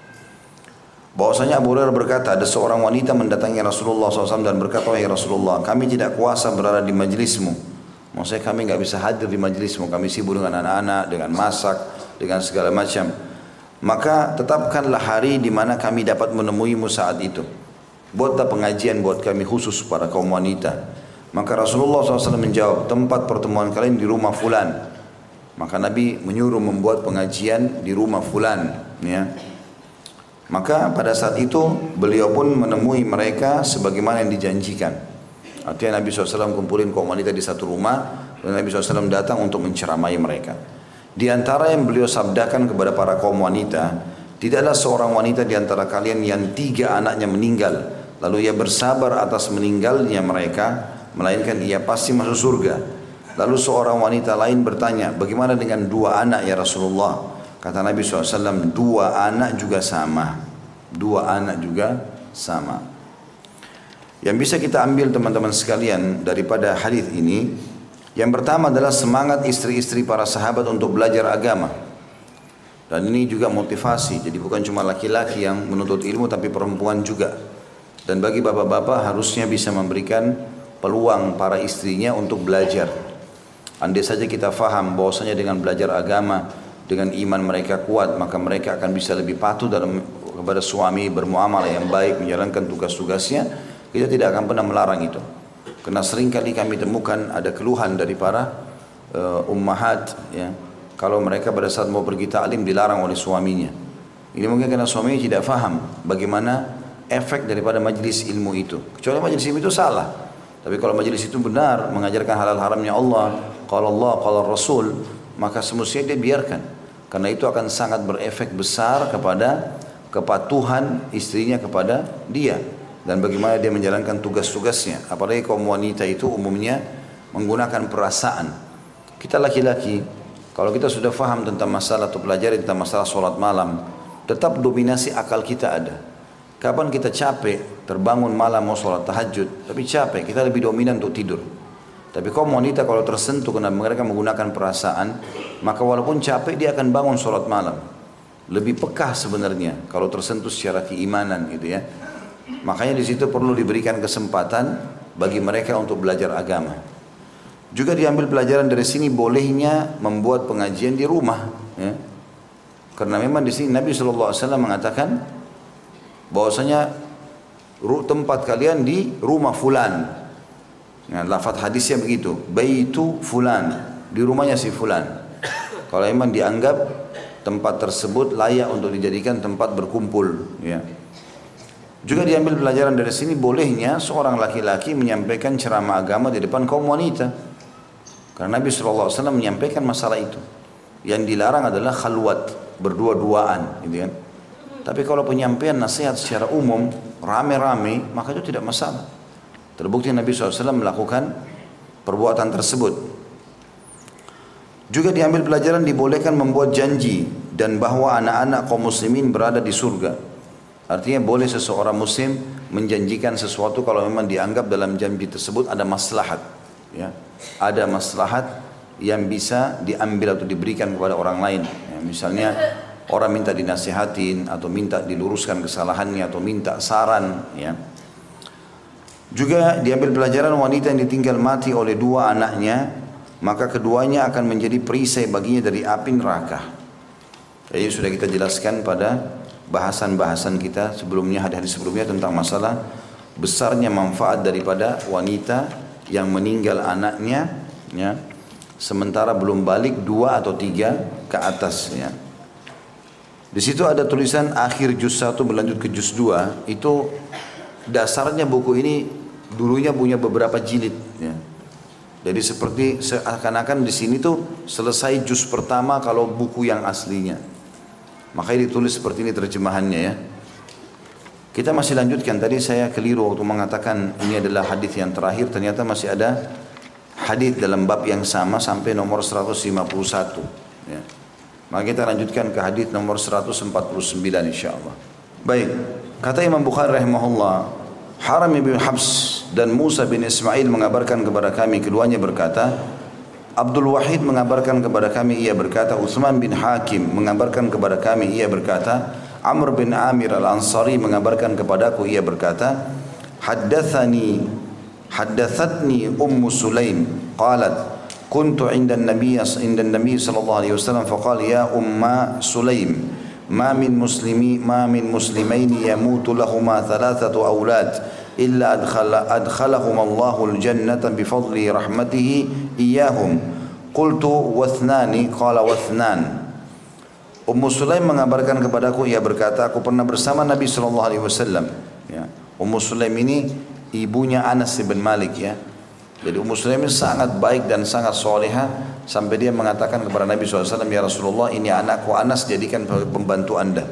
Bahwasanya Abu Hurairah berkata, ada seorang wanita mendatangi Rasulullah shallallahu alaihi wasallam dan berkata, wahai Rasulullah, kami tidak kuasa berada di majlismu. Maksudnya kami enggak bisa hadir di majlismu, kami sibuk dengan anak-anak, dengan masak, dengan segala macam. Maka tetapkanlah hari di mana kami dapat menemuimu saat itu. Buatlah pengajian buat kami khusus para kaum wanita. Maka Rasulullah shallallahu alaihi wasallam menjawab, tempat pertemuan kalian di rumah fulan. Maka Nabi menyuruh membuat pengajian di rumah fulan. Ya. Maka pada saat itu beliau pun menemui mereka sebagaimana yang dijanjikan. Artinya Nabi shallallahu alaihi wasallam kumpulin kaum wanita di satu rumah. Dan Nabi shallallahu alaihi wasallam datang untuk menceramai mereka. Di antara yang beliau sabdakan kepada para kaum wanita, tidaklah seorang wanita di antara kalian yang tiga anaknya meninggal, lalu ia bersabar atas meninggalnya mereka, melainkan ia pasti masuk surga. Lalu seorang wanita lain bertanya, bagaimana dengan dua anak ya Rasulullah? Kata Nabi shallallahu alaihi wasallam, dua anak juga sama. Dua anak juga sama. Yang bisa kita ambil teman-teman sekalian daripada hadis ini, yang pertama adalah semangat istri-istri para sahabat untuk belajar agama. Dan ini juga motivasi, jadi bukan cuma laki-laki yang menuntut ilmu, tapi perempuan juga. Dan bagi bapak-bapak harusnya bisa memberikan peluang para istrinya untuk belajar. Andai saja kita faham bahwasanya dengan belajar agama, dengan iman mereka kuat, maka mereka akan bisa lebih patuh dalam kepada suami, bermuamalah yang baik, menjalankan tugas-tugasnya. Kita tidak akan pernah melarang itu. Karena seringkali kami temukan ada keluhan dari para uh, ummahat, ya, kalau mereka pada saat mau pergi ta'lim dilarang oleh suaminya. Ini mungkin karena suaminya tidak faham bagaimana efek daripada majelis ilmu itu. Kecuali majelis ilmu itu salah. Tapi kalau majelis itu benar, mengajarkan halal haramnya Allah, qala Allah, qala Rasul, maka semestinya dia biarkan. Karena itu akan sangat berefek besar kepada kepatuhan istrinya kepada dia. Dan bagaimana dia menjalankan tugas-tugasnya. Apalagi kaum wanita itu umumnya menggunakan perasaan. Kita laki-laki, kalau kita sudah faham tentang masalah atau pelajari tentang masalah sholat malam, tetap dominasi akal kita ada. Kapan kita capek, terbangun malam mau sholat tahajud, tapi capek, kita lebih dominan untuk tidur. Tapi kaum wanita kalau tersentuh karena mereka menggunakan perasaan, maka walaupun capek dia akan bangun sholat malam. Lebih pekah sebenarnya kalau tersentuh secara keimanan gitu ya. Makanya di situ perlu diberikan kesempatan bagi mereka untuk belajar agama. Juga diambil pelajaran dari sini bolehnya membuat pengajian di rumah. Ya. Karena memang di sini Nabi shallallahu alaihi wasallam mengatakan bahwasanya tempat kalian di rumah fulan. Nah, lafaz hadisnya begitu, baitu fulan, di rumahnya si fulan. Kalau memang dianggap tempat tersebut layak untuk dijadikan tempat berkumpul, ya. Juga diambil pelajaran dari sini bolehnya seorang laki-laki menyampaikan ceramah agama di depan kaum wanita. Karena Nabi shallallahu alaihi wasallam menyampaikan masalah itu. Yang dilarang adalah khalwat, berdua-duaan, gitu kan. Tapi kalau penyampaian nasihat secara umum, rame-rame, maka itu tidak masalah. Terbukti Nabi shallallahu alaihi wasallam melakukan perbuatan tersebut. Juga diambil pelajaran dibolehkan membuat janji dan bahwa anak-anak kaum muslimin berada di surga. Artinya boleh seseorang muslim menjanjikan sesuatu kalau memang dianggap dalam janji tersebut ada maslahat. Ya. Ada maslahat yang bisa diambil atau diberikan kepada orang lain. Ya, misalnya orang minta dinasihatin atau minta diluruskan kesalahannya atau minta saran. Ya. Juga diambil pelajaran wanita yang ditinggal mati oleh dua anaknya, maka keduanya akan menjadi perisai baginya dari api neraka. Jadi sudah kita jelaskan pada bahasan-bahasan kita sebelumnya, hadis-hadis sebelumnya tentang masalah besarnya manfaat daripada wanita yang meninggal anaknya, ya, sementara belum balik dua atau tiga ke atas. Ya. Di situ ada tulisan akhir juz satu berlanjut ke juz dua. Itu dasarnya buku ini dulunya punya beberapa jilid. Ya. Jadi seperti seakan-akan di sini tuh selesai juz pertama kalau buku yang aslinya. Makanya ditulis seperti ini terjemahannya ya. Kita masih lanjutkan. Tadi saya keliru waktu mengatakan ini adalah hadis yang terakhir. Ternyata masih ada hadis dalam bab yang sama sampai nomor seratus lima puluh satu. Ya. Maka kita lanjutkan ke hadis nomor seratus empat puluh sembilan insyaAllah. Baik. Kata Imam Bukhari rahimahullah, Haram bin Habs dan Musa bin Ismail mengabarkan kepada kami, keduanya berkata, Abdul Wahid mengabarkan kepada kami, ia berkata, Utsman bin Hakim mengabarkan kepada kami, ia berkata, Amr bin Amir al-Ansari mengabarkan kepadaku, ia berkata, Haddathani Haddathatni Ummu Sulaim qalat kuntu inda an-nabiy inda an-nabiy sallallahu alaihi wasallam faqala ya Umma Sulaim ma min muslimi ma min muslimaini yamutu lahumā thalathatu awlad illa adkhala adkhalahum Allahu al-jannata bifadli rahmatihi iyyahum qultu wathnani qala wathnan. Ummu Sulaim mengabarkan kepadaku, ia berkata, aku pernah bersama Nabi sallallahu alaihi wasallam. Ya. Ummu Sulaim ini ibunya Anas bin Malik ya. Jadi Ummu Sulaim ini sangat baik dan sangat soleha sampai dia mengatakan kepada Nabi sallallahu alaihi wasallam, ya Rasulullah, ini anakku Anas, jadikan pembantu anda.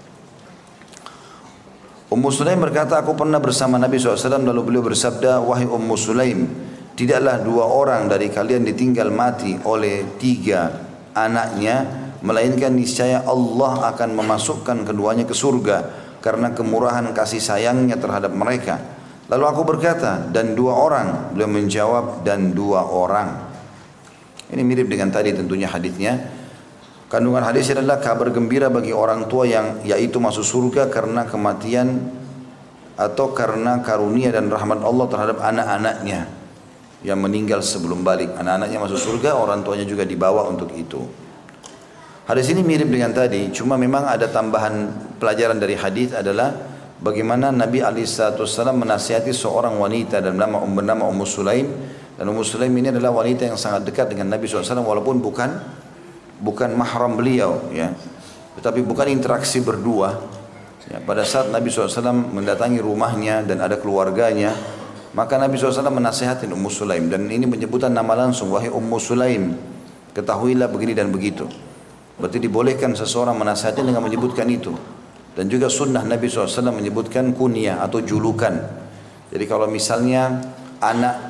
Ummu Sulaim berkata, aku pernah bersama Nabi sallallahu alaihi wasallam, lalu beliau bersabda, wahai Ummu Sulaim, tidaklah dua orang dari kalian ditinggal mati oleh tiga anaknya, melainkan niscaya Allah akan memasukkan keduanya ke surga karena kemurahan kasih sayangnya terhadap mereka. Lalu aku berkata, dan dua orang? Beliau menjawab, dan dua orang. Ini mirip dengan tadi tentunya hadisnya. Kandungan hadis adalah kabar gembira bagi orang tua yang yaitu masuk surga karena kematian atau karena karunia dan rahmat Allah terhadap anak-anaknya yang meninggal sebelum balik. Anak-anaknya masuk surga, orang tuanya juga dibawa untuk itu. Hadis ini mirip dengan tadi, cuma memang ada tambahan pelajaran dari hadis adalah bagaimana Nabi alaihi wasallam menasihati seorang wanita dan bernama, bernama Ummu Sulaim. Dan Ummu Sulaim ini adalah wanita yang sangat dekat dengan Nabi shallallahu alaihi wasallam walaupun bukan bukan mahram beliau, ya, tetapi bukan interaksi berdua. Ya, pada saat Nabi shallallahu alaihi wasallam mendatangi rumahnya dan ada keluarganya, maka Nabi shallallahu alaihi wasallam menasihatin Ummu Sulaim, dan ini penyebutan nama langsung, wahai Ummu Sulaim, ketahuilah begini dan begitu. Berarti dibolehkan seseorang menasihati dengan menyebutkan itu. Dan juga sunnah Nabi shallallahu alaihi wasallam menyebutkan kunyah atau julukan. Jadi kalau misalnya anak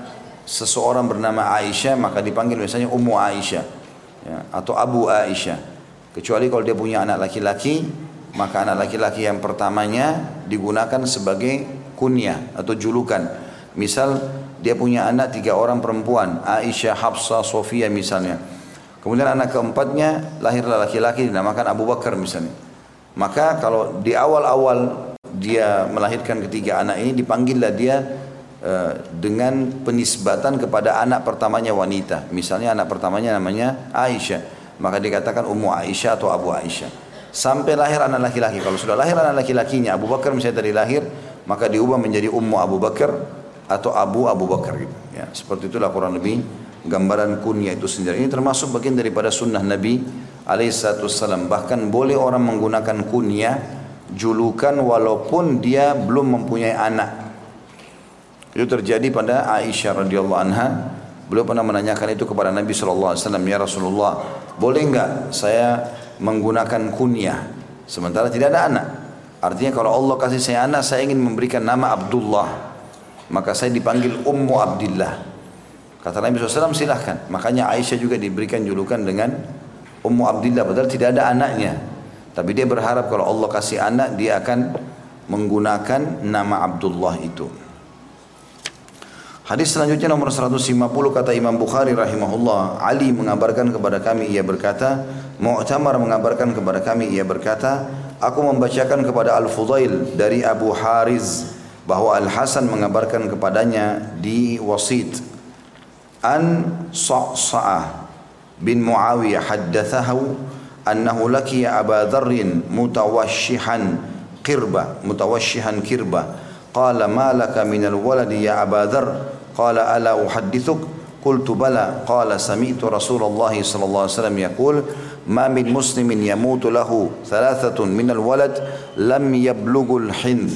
seseorang bernama Aisyah, maka dipanggil misalnya Ummu Aisyah, ya, atau Abu Aisyah. Kecuali kalau dia punya anak laki-laki, maka anak laki-laki yang pertamanya digunakan sebagai kunyah atau julukan. Misal dia punya anak tiga orang perempuan, Aisyah, Hafsah, Sofia misalnya. Kemudian anak keempatnya lahirlah laki-laki dinamakan Abu Bakar misalnya. Maka kalau di awal-awal dia melahirkan ketiga anak ini, dipanggillah dia uh, dengan penisbatan kepada anak pertamanya wanita. Misalnya anak pertamanya namanya Aisyah, maka dikatakan Ummu Aisyah atau Abu Aisyah. Sampai lahir anak laki-laki. Kalau sudah lahir anak laki-lakinya Abu Bakar misalnya tadi lahir, maka diubah menjadi Ummu Abu Bakar atau Abu Abu Bakar gitu. Ya, seperti itulah kurang lebih gambaran kunyah itu sendiri. Ini termasuk bagian daripada sunnah Nabi alaihissalatu wassalam. Bahkan boleh orang menggunakan kunyah, julukan, walaupun dia belum mempunyai anak. Itu terjadi pada Aisyah radhiyallahu anha. Beliau pernah menanyakan itu kepada Nabi shallallahu alaihi wasallam, ya Rasulullah, boleh enggak saya menggunakan kunyah sementara tidak ada anak? Artinya kalau Allah kasih saya anak, saya ingin memberikan nama Abdullah, maka saya dipanggil Ummu Abdillah. Kata Nabi shallallahu alaihi wasallam, silahkan. Makanya Aisyah juga diberikan julukan dengan Ummu Abdillah, padahal tidak ada anaknya. Tapi dia berharap kalau Allah kasih anak, dia akan menggunakan nama Abdullah itu. Hadis selanjutnya nomor seratus lima puluh, kata Imam Bukhari rahimahullah, Ali mengabarkan kepada kami, ia berkata, Mu'tamar mengabarkan kepada kami, ia berkata, aku membacakan kepada Al-Fudail dari Abu Hariz bahwa Al-Hasan mengabarkan kepadanya di Wasit, an Sa'sa'ah bin Muawiyah haddathahu annahu laqiya Aba Dharrin mutawashshihan qirba mutawashshihan kirba qala ma laka min al-waladi ya Aba Dharr qala ala uhaddithuk qultu bala qala sami'tu Rasulullah sallallahu alaihi wasallam yaqul ma min muslimin yamutu lahu thalathatun min al-walad lam yablughul hinth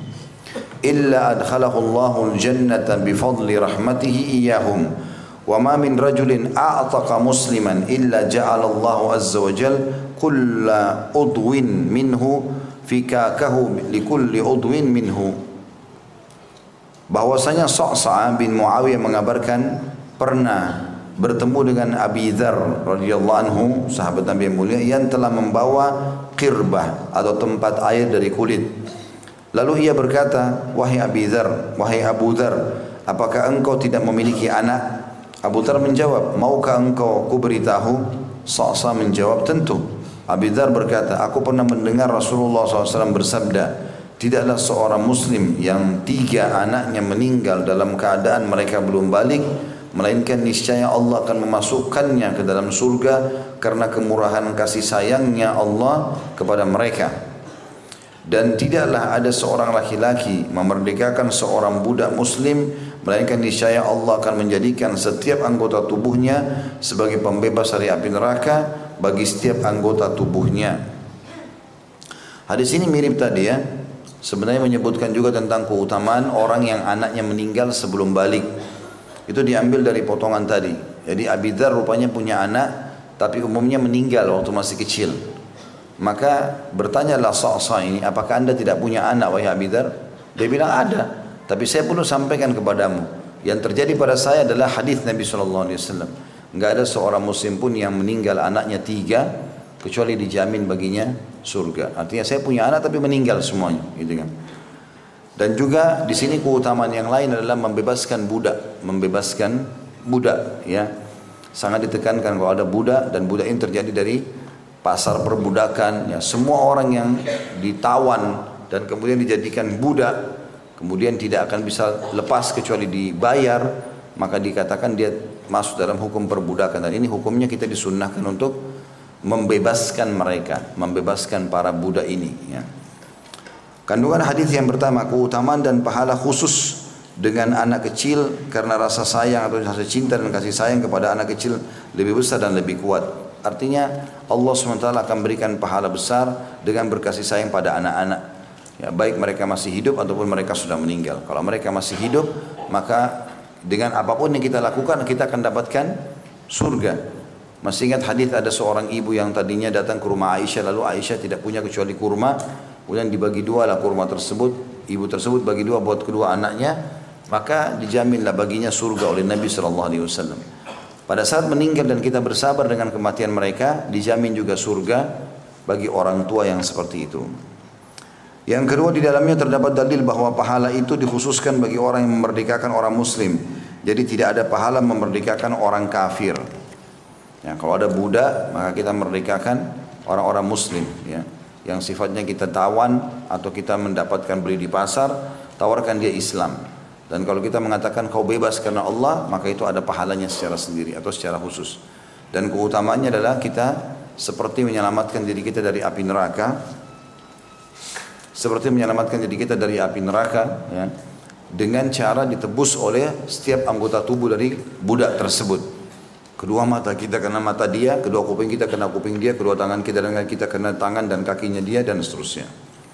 illa adkhalahu Allahu al-jannata bifadli rahmatihi iyyahum wa ma min rajulin a'taqa musliman illa ja'ala Allahu azza wa jal kulla udwin minhu fikakahu likulli udwin minhu. Bahwasanya Sa'sa'ah bin Muawiyah mengabarkan pernah bertemu dengan Abi Dzar radhiyallahu anhu, sahabat Nabi yang mulia, yang telah membawa qirbah atau tempat air dari kulit. Lalu ia berkata, wahai Abi Dzar, wahai Abu Dzar, apakah engkau tidak memiliki anak? Abu Dzar menjawab, maukah engkau kuberitahu? Sa'sa menjawab, tentu. Abi Dzar berkata, aku pernah mendengar Rasulullah shallallahu alaihi wasallam bersabda, tidaklah seorang muslim yang tiga anaknya meninggal dalam keadaan mereka belum balik, melainkan niscaya Allah akan memasukkannya ke dalam surga karena kemurahan kasih sayangnya Allah kepada mereka. Dan tidaklah ada seorang laki-laki memerdekakan seorang budak muslim, melainkan niscaya Allah akan menjadikan setiap anggota tubuhnya sebagai pembebas dari api neraka bagi setiap anggota tubuhnya. Hadis ini mirip tadi ya, sebenarnya menyebutkan juga tentang keutamaan orang yang anaknya meninggal sebelum balik. Itu diambil dari potongan tadi. Jadi Abi Dzar rupanya punya anak, tapi umumnya meninggal waktu masih kecil. Maka bertanyalah Sa'sa ini, apakah anda tidak punya anak wahai Abi Dzar? Dia bilang ada. Tapi saya perlu sampaikan kepadamu, yang terjadi pada saya adalah hadis Nabi shallallahu alaihi wasallam. Enggak ada seorang muslim pun yang meninggal anaknya tiga kecuali dijamin baginya surga. Artinya saya punya anak tapi meninggal semuanya, gitu kan. Dan juga di sini keutamaan yang lain adalah membebaskan budak, membebaskan budak, ya. Sangat ditekankan kalau ada budak, dan budak ini terjadi dari pasar perbudakan, ya. Semua orang yang ditawan dan kemudian dijadikan budak, kemudian tidak akan bisa lepas kecuali dibayar, maka dikatakan dia masuk dalam hukum perbudakan. Dan ini hukumnya kita disunnahkan untuk membebaskan mereka, membebaskan para budak ini, ya. Kandungan hadis yang pertama, keutamaan dan pahala khusus dengan anak kecil karena rasa sayang atau rasa cinta dan kasih sayang kepada anak kecil lebih besar dan lebih kuat. Artinya Allah subhanahu wa taala akan berikan pahala besar dengan berkasih sayang pada anak-anak, ya, baik mereka masih hidup ataupun mereka sudah meninggal. Kalau mereka masih hidup, maka dengan apapun yang kita lakukan kita akan dapatkan surga. Masih ingat hadis ada seorang ibu yang tadinya datang ke rumah Aisyah, lalu Aisyah tidak punya kecuali kurma, kemudian dibagi dua lah kurma tersebut. Ibu tersebut bagi dua buat kedua anaknya, maka dijaminlah baginya surga oleh Nabi shallallahu alaihi wasallam. Pada saat meninggal dan kita bersabar dengan kematian mereka, dijamin juga surga bagi orang tua yang seperti itu. Yang kedua, di dalamnya terdapat dalil bahwa pahala itu dikhususkan bagi orang yang memerdekakan orang muslim. Jadi tidak ada pahala memerdekakan orang kafir. Ya, kalau ada budak, maka kita merdekakan orang-orang muslim, ya, yang sifatnya kita tawan atau kita mendapatkan beli di pasar, tawarkan dia Islam. Dan kalau kita mengatakan kau bebas karena Allah, maka itu ada pahalanya secara sendiri atau secara khusus. Dan keutamaannya adalah kita seperti menyelamatkan diri kita dari api neraka, seperti menyelamatkan diri kita dari api neraka, ya, dengan cara ditebus oleh setiap anggota tubuh dari budak tersebut. Kedua mata kita kena mata dia, kedua kuping kita kena kuping dia, kedua tangan kita dan kita kena tangan dan kakinya dia, dan seterusnya.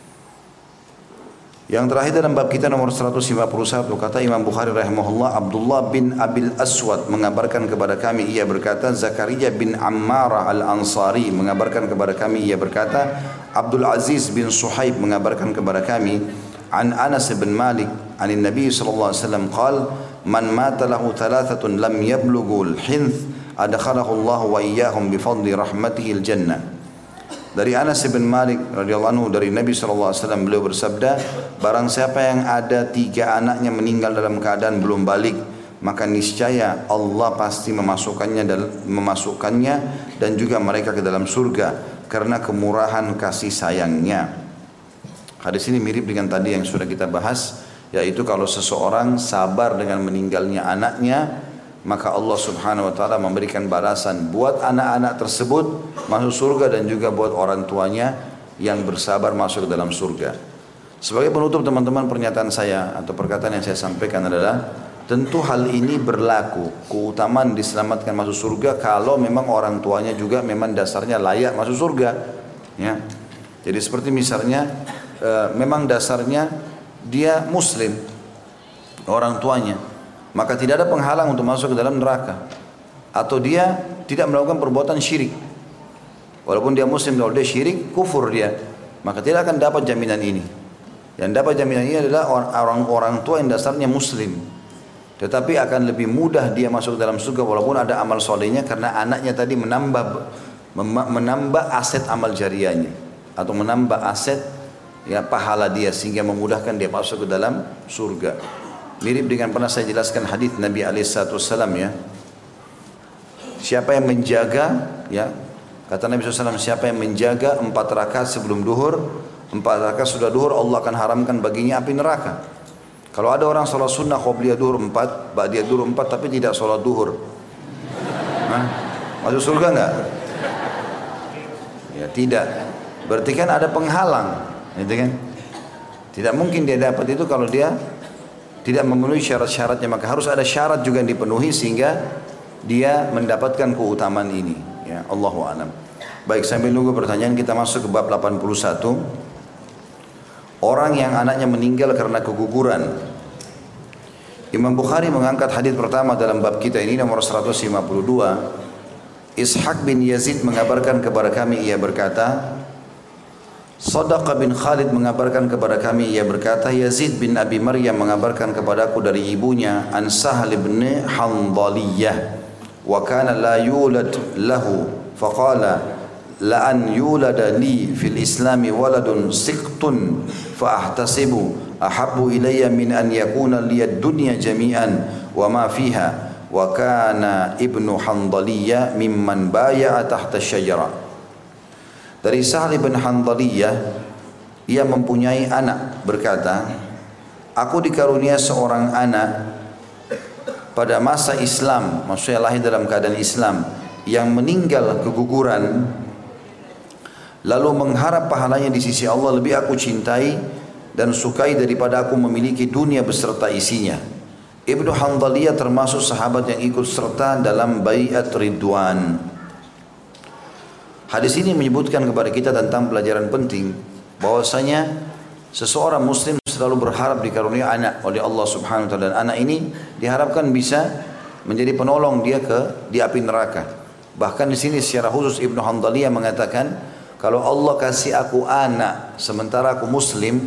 Yang terakhir dalam bab kita nomor seratus lima puluh satu, kata Imam Bukhari rahimahullah, Abdullah bin Abil Aswad mengabarkan kepada kami, ia berkata, Zakaria bin Ammar al-Ansari mengabarkan kepada kami, ia berkata, Abdul Aziz bin Suhaib mengabarkan kepada kami, an Anas bin Malik, anin Nabi sallallahu alaihi wasallam qal, man mata lahu thalathatun lam yablughul hinth adkhalahu Allah wa iyyahum bi fadli rahmatihi al-jannah. Dari Anas bin Malik radhiyallahu anhu dari Nabi shallallahu alaihi wasallam, beliau bersabda, barang siapa yang ada tiga anaknya meninggal dalam keadaan belum balik, maka niscaya Allah pasti memasukkannya dan memasukkannya dan juga mereka ke dalam surga karena kemurahan kasih sayangnya. Hadis ini mirip dengan tadi yang sudah kita bahas, yaitu kalau seseorang sabar dengan meninggalnya anaknya, maka Allah subhanahu wa ta'ala memberikan balasan buat anak-anak tersebut masuk surga dan juga buat orang tuanya yang bersabar masuk ke dalam surga. Sebagai penutup teman-teman, pernyataan saya atau perkataan yang saya sampaikan adalah, tentu hal ini berlaku, keutamaan diselamatkan masuk surga kalau memang orang tuanya juga memang dasarnya layak masuk surga, ya. Jadi seperti misalnya e, memang dasarnya dia muslim orang tuanya, maka tidak ada penghalang untuk masuk ke dalam neraka. Atau dia tidak melakukan perbuatan syirik, walaupun dia muslim, kalau dia syirik, kufur dia, maka tidak akan dapat jaminan ini. Yang dapat jaminan ini adalah orang-orang tua yang dasarnya muslim, tetapi akan lebih mudah dia masuk ke dalam surga walaupun ada amal solehnya, karena anaknya tadi menambah menambah aset amal jariahnya atau menambah aset, ya, pahala dia, sehingga memudahkan dia masuk ke dalam surga. Mirip dengan pernah saya jelaskan hadis Nabi alaihi wasallam, ya. Siapa yang menjaga, ya, kata Nabi shallallahu alaihi wasallam, siapa yang menjaga empat rakaat sebelum duhur, empat rakaat sudah duhur, Allah akan haramkan baginya api neraka. Kalau ada orang sholat sunnah qobliyah duhur empat, ba'diyah duhur empat, tapi tidak sholat duhur, nah, masuk surga enggak? Ya tidak. Berarti kan ada penghalang, gitu kan? Tidak mungkin dia dapat itu kalau dia tidak memenuhi syarat-syaratnya, maka harus ada syarat juga yang dipenuhi sehingga dia mendapatkan keutamaan ini, ya. Allahu a'lam. Baik, sambil nunggu pertanyaan, kita masuk ke bab delapan puluh satu. Orang yang anaknya meninggal karena keguguran. Imam Bukhari mengangkat hadis pertama dalam bab kita ini nomor seratus lima puluh dua. Ishaq bin Yazid mengabarkan kepada kami, ia berkata, Sadaqah bin Khalid mengabarkan kepada kami, ia berkata, Yazid bin Abi Maryam mengabarkan kepadaku dari ibunya, an Sahal bin Handaliyah, wa kana la yulad lahu, faqala la an yulada li fil islami waladun siqtun fa ahtasibu ahabbu ilayya min an yakuna li ad-dunya jami'an wa ma fiha, wa kana ibnu Handaliyah mimman baya'a tahta syajara. Dari Sahal bin Handaliyah, ia mempunyai anak, berkata, aku dikarunia seorang anak pada masa Islam, maksudnya lahir dalam keadaan Islam, yang meninggal keguguran, lalu mengharap pahalanya di sisi Allah lebih aku cintai dan sukai daripada aku memiliki dunia beserta isinya. Ibnu Handaliyah termasuk sahabat yang ikut serta dalam Bai'at Ridwan. Hadis ini menyebutkan kepada kita tentang pelajaran penting, bahwasanya seseorang muslim selalu berharap dikarunia anak oleh Allah Subhanahu wa taala, dan anak ini diharapkan bisa menjadi penolong dia ke di api neraka. Bahkan di sini secara khusus Ibnu Handaliyah mengatakan, kalau Allah kasih aku anak sementara aku muslim,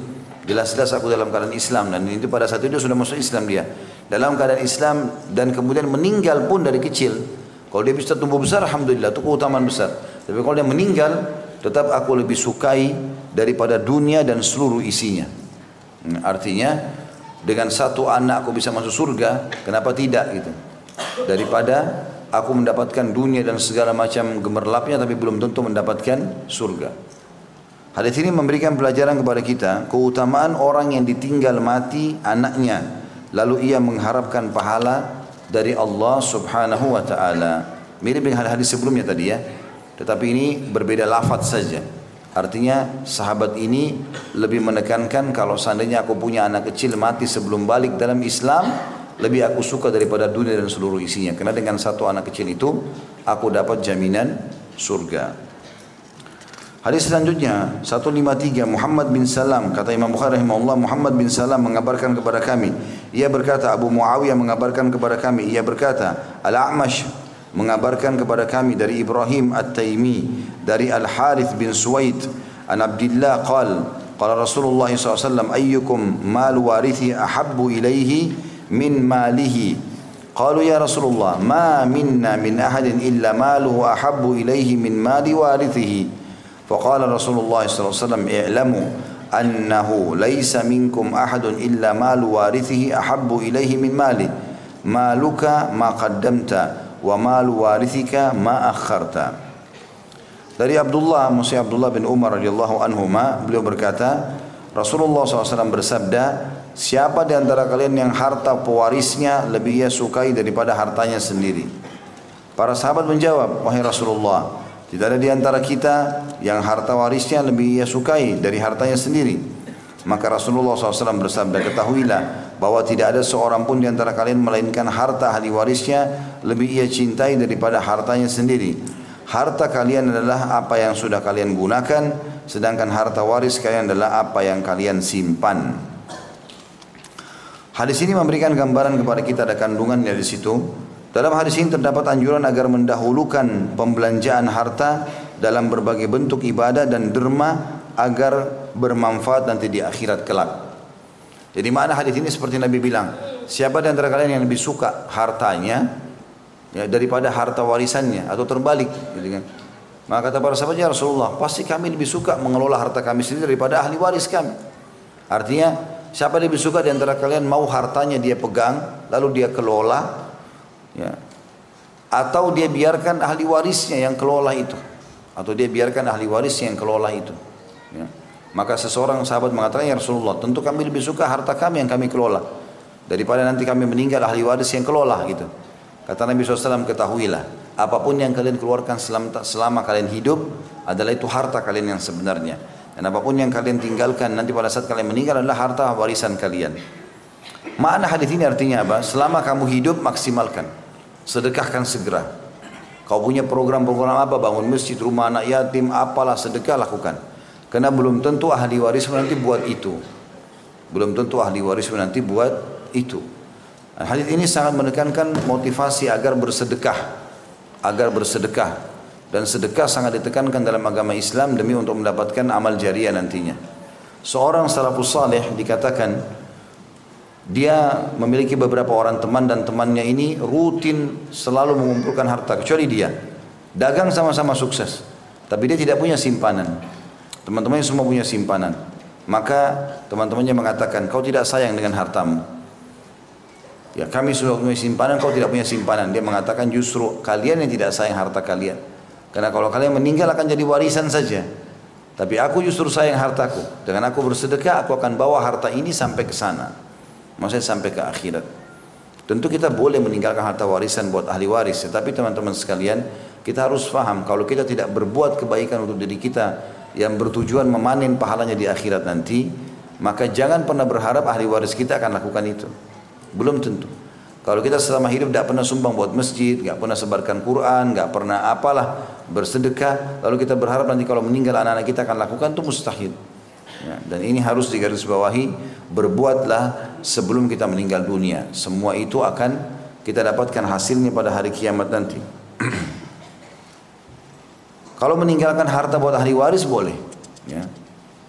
jelas-jelas aku dalam keadaan Islam, dan itu pada saat itu sudah masuk Islam dia. Dalam keadaan Islam dan kemudian meninggal pun dari kecil. Kalau dia bisa tumbuh besar, alhamdulillah, itu keutamaan besar. Tapi kalau dia meninggal, tetap aku lebih sukai daripada dunia dan seluruh isinya. Artinya dengan satu anak aku bisa masuk surga, kenapa tidak gitu? Daripada aku mendapatkan dunia dan segala macam gemerlapnya tapi belum tentu mendapatkan surga. Hadis ini memberikan pelajaran kepada kita keutamaan orang yang ditinggal mati anaknya, lalu ia mengharapkan pahala dari Allah Subhanahu wa taala. Mirip dengan hadis sebelumnya tadi ya. Tetapi ini berbeda lafaz saja. Artinya sahabat ini lebih menekankan kalau seandainya aku punya anak kecil mati sebelum balik dalam Islam, lebih aku suka daripada dunia dan seluruh isinya. Karena dengan satu anak kecil itu aku dapat jaminan surga. Hadis selanjutnya seratus lima puluh tiga, Muhammad bin Salam, kata Imam Bukhari rahimahullah, Muhammad bin Salam mengabarkan kepada kami, ia berkata, Abu Muawiyah mengabarkan kepada kami, ia berkata, Al-A'mash mengabarkan kepada kami dari Ibrahim At-Taimi, dari Al-Harith bin Suwaid, an Abdillah qal, qala Rasulullah sallallahu alaihi wasallam, ayyukum mal warithi ahabbu ilaihi min malihi. Qalu ya Rasulullah, ma minna min ahadin illa maluhu ahabbu ilaihi min mali warithihi. فقال رسول الله صلى الله عليه وسلم اعلموا أنه ليس منكم أحد إلا مال وارثه أحب إليه من ماله مالك ما قدمت ومال وارثك ما أخرت. Dari Abdullah, Musa Abdullah bin Umar radhiyallahu anhuma, beliau berkata, Rasulullah shallallahu alaihi wasallam bersabda, siapa di antara kalian yang harta pewarisnya lebih ia sukai daripada hartanya sendiri? Para sahabat menjawab, wahai Rasulullah, tidak ada di antara kita yang harta warisnya lebih ia sukai dari hartanya sendiri. Maka Rasulullah shallallahu alaihi wasallam bersabda, ketahuilah bahwa tidak ada seorang pun di antara kalian melainkan harta ahli warisnya lebih ia cintai daripada hartanya sendiri. Harta kalian adalah apa yang sudah kalian gunakan, sedangkan harta waris kalian adalah apa yang kalian simpan. Hadis ini memberikan gambaran kepada kita, ada kandungannya di situ. Dalam hadis ini terdapat anjuran agar mendahulukan pembelanjaan harta dalam berbagai bentuk ibadah dan derma agar bermanfaat nanti di akhirat kelak. Jadi makna hadis ini seperti Nabi bilang, siapa di antara kalian yang lebih suka hartanya ya, daripada harta warisannya atau terbalik, gitu kan? Maka kata para sahabat, ya Rasulullah, pasti kami lebih suka mengelola harta kami sendiri daripada ahli waris kami. Artinya, siapa lebih suka di antara kalian mau hartanya dia pegang lalu dia kelola, ya, atau dia biarkan ahli warisnya yang kelola itu, atau dia biarkan ahli warisnya yang kelola itu, ya. Maka seseorang sahabat mengatakan, ya Rasulullah, tentu kami lebih suka harta kami yang kami kelola daripada nanti kami meninggal ahli waris yang kelola gitu. Kata Nabi shallallahu alaihi wasallam, ketahuilah apapun yang kalian keluarkan selama, selama kalian hidup adalah itu harta kalian yang sebenarnya, dan apapun yang kalian tinggalkan nanti pada saat kalian meninggal adalah harta warisan kalian. Makna hadis ini artinya apa? Selama kamu hidup maksimalkan, sedekahkan segera. Kau punya program-program apa, bangun masjid, rumah anak yatim, apalah, sedekah lakukan. Karena belum tentu ahli waris nanti buat itu. Belum tentu ahli waris nanti buat itu. Hadis ini sangat menekankan motivasi agar bersedekah, agar bersedekah. Dan sedekah sangat ditekankan dalam agama Islam demi untuk mendapatkan amal jariah nantinya. Seorang salafus saleh dikatakan dia memiliki beberapa orang teman dan temannya ini rutin selalu mengumpulkan harta kecuali dia. Dagang sama-sama sukses, tapi dia tidak punya simpanan. Teman-temannya semua punya simpanan. Maka teman-temannya mengatakan, kau tidak sayang dengan hartamu. Ya, kami sudah punya simpanan, kau tidak punya simpanan. Dia mengatakan justru kalian yang tidak sayang harta kalian. Karena kalau kalian meninggal akan jadi warisan saja. Tapi aku justru sayang hartaku. Dengan aku bersedekah, aku akan bawa harta ini sampai ke sana. Maksudnya sampai ke akhirat. Tentu kita boleh meninggalkan harta warisan buat ahli waris. Tetapi teman-teman sekalian, kita harus faham kalau kita tidak berbuat kebaikan untuk diri kita yang bertujuan memanen pahalanya di akhirat nanti, maka jangan pernah berharap ahli waris kita akan lakukan itu. Belum tentu. Kalau kita selama hidup tidak pernah sumbang buat masjid, tidak pernah sebarkan Quran, tidak pernah apalah bersedekah, lalu kita berharap nanti kalau meninggal anak-anak kita akan lakukan, itu mustahil. Ya, dan ini harus digarisbawahi, berbuatlah sebelum kita meninggal dunia. Semua itu akan kita dapatkan hasilnya pada hari kiamat nanti. Kalau meninggalkan harta buat ahli waris boleh, ya.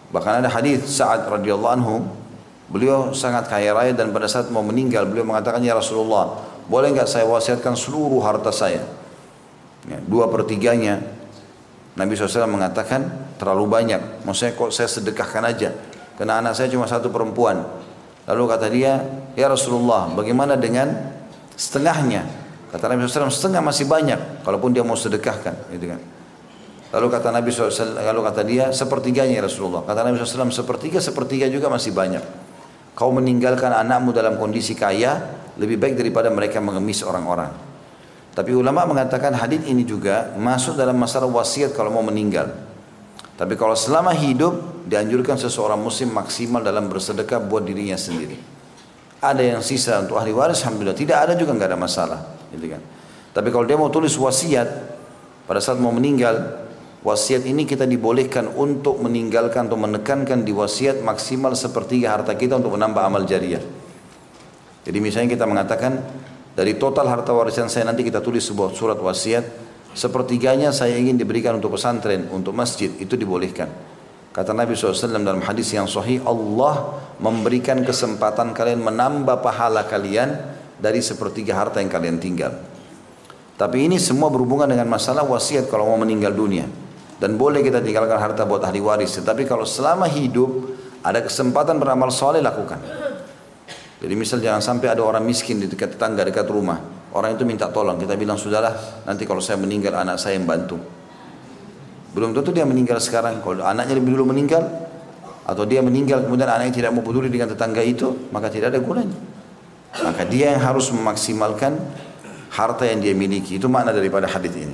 Bahkan ada hadis Sa'ad radhiyallahu anhu, beliau sangat kaya raya dan pada saat mau meninggal beliau mengatakan, ya Rasulullah, boleh enggak saya wasiatkan seluruh harta saya? Ya, dua pertiganya. Nabi shallallahu alaihi wasallam mengatakan terlalu banyak. Maksudnya kok saya sedekahkan aja? Karena anak saya cuma satu perempuan. Lalu kata dia, ya Rasulullah, bagaimana dengan setengahnya? Kata Nabi shallallahu alaihi wasallam, setengah masih banyak, kalaupun dia mau sedekahkan, gitu kan. Lalu kata Nabi shallallahu alaihi wasallam, lalu kata dia, sepertiganya ya Rasulullah. Kata Nabi shallallahu alaihi wasallam, sepertiga sepertiga juga masih banyak. Kau meninggalkan anakmu dalam kondisi kaya, lebih baik daripada mereka mengemis orang-orang. Tapi ulama mengatakan hadis ini juga masuk dalam masalah wasiat kalau mau meninggal. Tapi kalau selama hidup, dianjurkan seseorang muslim maksimal dalam bersedekah buat dirinya sendiri. Ada yang sisa untuk ahli waris, alhamdulillah. Tidak ada juga nggak ada masalah, gitu kan. Tapi kalau dia mau tulis wasiat pada saat mau meninggal, wasiat ini kita dibolehkan untuk meninggalkan atau menekankan di wasiat maksimal sepertiga harta kita untuk menambah amal jariah. Jadi misalnya kita mengatakan dari total harta warisan saya nanti kita tulis sebuah surat wasiat, sepertiganya saya ingin diberikan untuk pesantren, untuk masjid, itu dibolehkan. Kata Nabi shallallahu alaihi wasallam dalam hadis yang sahih, Allah memberikan kesempatan kalian menambah pahala kalian dari sepertiga harta yang kalian tinggal. Tapi ini semua berhubungan dengan masalah wasiat kalau mau meninggal dunia. Dan boleh kita tinggalkan harta buat ahli waris. Tetapi kalau selama hidup ada kesempatan beramal soleh, lakukan. Jadi misal jangan sampai ada orang miskin di dekat tetangga, dekat rumah. Orang itu minta tolong, kita bilang sudahlah, nanti kalau saya meninggal anak saya yang bantu. Belum tentu dia meninggal sekarang. Kalau anaknya lebih dulu meninggal, atau dia meninggal kemudian anaknya tidak mau peduli dengan tetangga itu, maka tidak ada gunanya. Maka dia yang harus memaksimalkan harta yang dia miliki. Itu makna daripada hadis ini.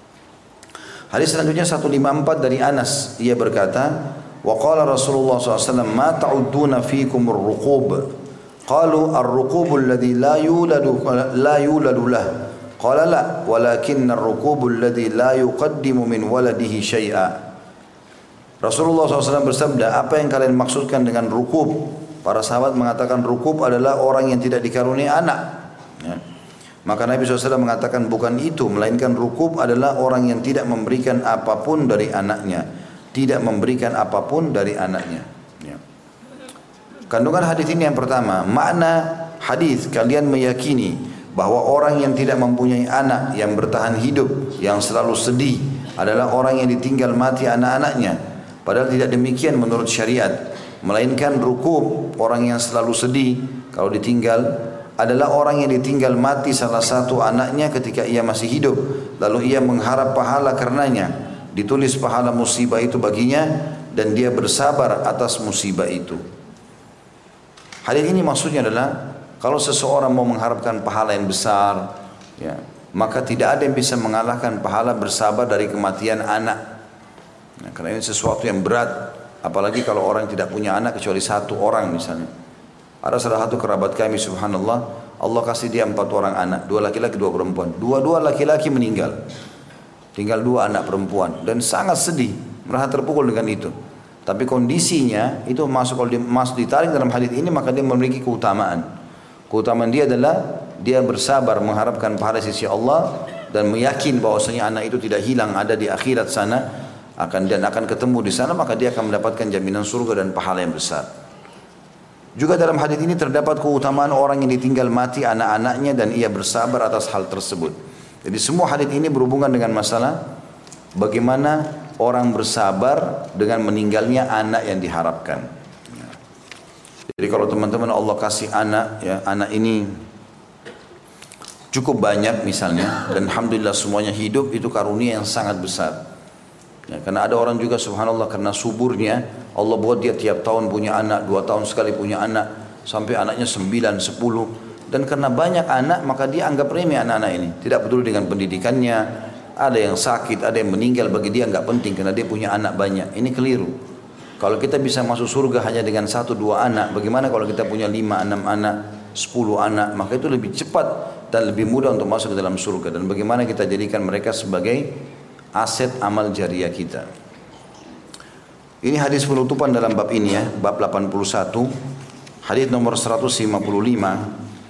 Hadis selanjutnya seratus lima puluh empat dari Anas, ia berkata, wa qala Rasulullah shallallahu alaihi wasallam, ma ta'udduna fikum ar-ruqub? Qalu ar-ruqub alladhi la yuladu la yuladu lah. Qala la, walakinna ar-ruqub alladhi la yuqaddimu min waladihi syai'a. Rasulullah shallallahu alaihi wasallam bersabda, apa yang kalian maksudkan dengan rukub? Para sahabat mengatakan rukub adalah orang yang tidak dikaruniai anak. Ya. Maka Nabi shallallahu alaihi wasallam mengatakan bukan itu, melainkan rukub adalah orang yang tidak memberikan apapun dari anaknya, tidak memberikan apapun dari anaknya. Ya. Kandungan hadis ini yang pertama, makna hadis kalian meyakini bahwa orang yang tidak mempunyai anak yang bertahan hidup, yang selalu sedih adalah orang yang ditinggal mati anak-anaknya. Padahal tidak demikian menurut syariat, melainkan rukub, orang yang selalu sedih kalau ditinggal adalah orang yang ditinggal mati salah satu anaknya ketika ia masih hidup, lalu ia mengharap pahala karenanya, ditulis pahala musibah itu baginya dan dia bersabar atas musibah itu. Hadis ini maksudnya adalah kalau seseorang mau mengharapkan pahala yang besar, ya, maka tidak ada yang bisa mengalahkan pahala bersabar dari kematian anak. Nah, karena ini sesuatu yang berat, apalagi kalau orang tidak punya anak kecuali satu orang misalnya. Ada salah satu kerabat kami, subhanallah, Allah kasih dia empat orang anak, dua laki-laki, dua perempuan. Dua-dua laki-laki meninggal, tinggal dua anak perempuan, dan sangat sedih, merasa terpukul dengan itu. Tapi kondisinya itu masuk, kalau dia masuk ditarik dalam hadis ini, maka dia memiliki keutamaan. Keutamaan dia adalah dia bersabar mengharapkan pahala sisi Allah dan meyakin bahwasanya anak itu tidak hilang, ada di akhirat sana, akan dan akan ketemu di sana, maka dia akan mendapatkan jaminan surga dan pahala yang besar. Juga dalam hadis ini terdapat keutamaan orang yang ditinggal mati anak-anaknya dan ia bersabar atas hal tersebut. Jadi semua hadis ini berhubungan dengan masalah bagaimana orang bersabar dengan meninggalnya anak yang diharapkan. Jadi kalau teman-teman Allah kasih anak, ya, anak ini cukup banyak misalnya, dan alhamdulillah semuanya hidup, itu karunia yang sangat besar. Ya, karena ada orang juga subhanallah karena suburnya Allah buat dia tiap tahun punya anak, dua tahun sekali punya anak, sampai anaknya sembilan, sepuluh. Dan karena banyak anak maka dia anggap remeh anak-anak ini, tidak peduli dengan pendidikannya. Ada yang sakit, ada yang meninggal, bagi dia enggak penting karena dia punya anak banyak. Ini keliru. Kalau kita bisa masuk surga hanya dengan satu dua anak, bagaimana kalau kita punya lima, enam anak, sepuluh anak? Maka itu lebih cepat dan lebih mudah untuk masuk ke dalam surga. Dan bagaimana kita jadikan mereka sebagai aset amal jariah kita. Ini hadis penutupan dalam bab ini ya, bab delapan puluh satu, hadis nomor seratus lima puluh lima.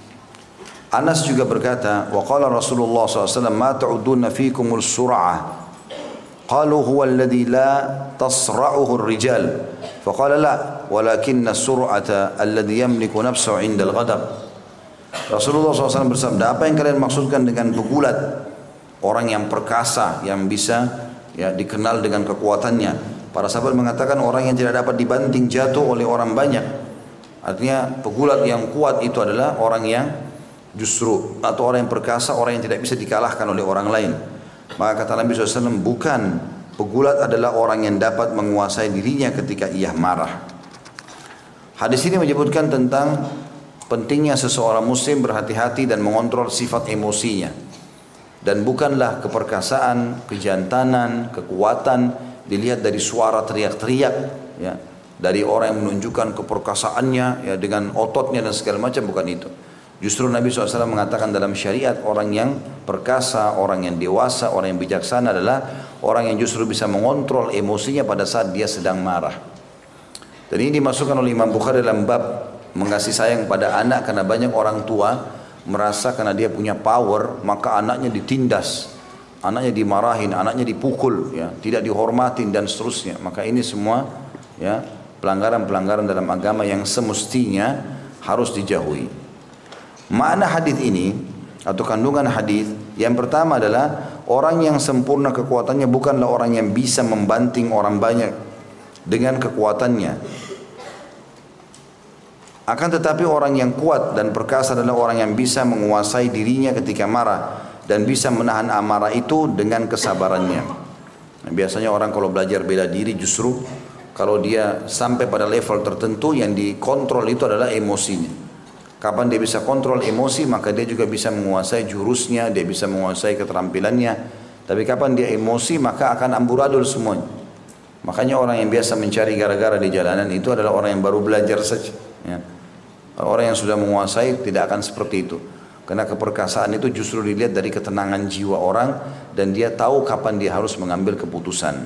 Anas juga berkata, wa qala Rasulullah sallallahu alaihi wasallam, ma ta'uduna fikumul sur'ah. Qalu huwa alladhi la tasra'uhu ar-rijal Faqala la, walakinna sur'ata alladhi yamliku nafsahu 'inda al-ghadab. Rasulullah shallallahu alaihi wasallam bersabda, apa yang kalian maksudkan dengan pegulat? Orang yang perkasa, yang bisa ya dikenal dengan kekuatannya. Para sahabat mengatakan orang yang tidak dapat dibanting jatuh oleh orang banyak. Artinya pegulat yang kuat itu adalah orang yang justru, atau orang yang perkasa, orang yang tidak bisa dikalahkan oleh orang lain. Maka kata Nabi shallallahu alaihi wasallam, bukan, pegulat adalah orang yang dapat menguasai dirinya ketika ia marah. Hadis ini menyebutkan tentang pentingnya seseorang muslim berhati-hati dan mengontrol sifat emosinya. Dan bukanlah keperkasaan, kejantanan, kekuatan dilihat dari suara teriak-teriak, ya, dari orang yang menunjukkan keperkasaannya ya dengan ototnya dan segala macam, bukan itu. Justru Nabi shallallahu alaihi wasallam mengatakan dalam syariat, orang yang perkasa, orang yang dewasa, orang yang bijaksana adalah orang yang justru bisa mengontrol emosinya pada saat dia sedang marah. Dan ini dimasukkan oleh Imam Bukhari dalam bab mengasih sayang pada anak, karena banyak orang tua merasa karena dia punya power maka anaknya ditindas, anaknya dimarahin, anaknya dipukul, ya, tidak dihormatin dan seterusnya. Maka ini semua ya pelanggaran-pelanggaran dalam agama yang semestinya harus dijauhi. Makna hadis ini atau kandungan hadis yang pertama adalah orang yang sempurna kekuatannya bukanlah orang yang bisa membanting orang banyak dengan kekuatannya. Akan tetapi orang yang kuat dan perkasa adalah orang yang bisa menguasai dirinya ketika marah dan bisa menahan amarah itu dengan kesabarannya. Nah, biasanya orang kalau belajar bela diri justru kalau dia sampai pada level tertentu yang dikontrol itu adalah emosinya. Kapan dia bisa kontrol emosi maka dia juga bisa menguasai jurusnya, dia bisa menguasai keterampilannya. Tapi kapan dia emosi maka akan amburadul semuanya. Makanya orang yang biasa mencari gara-gara di jalanan itu adalah orang yang baru belajar saja. Ya. Orang yang sudah menguasai tidak akan seperti itu. Karena keperkasaan itu justru dilihat dari ketenangan jiwa orang dan dia tahu kapan dia harus mengambil keputusan.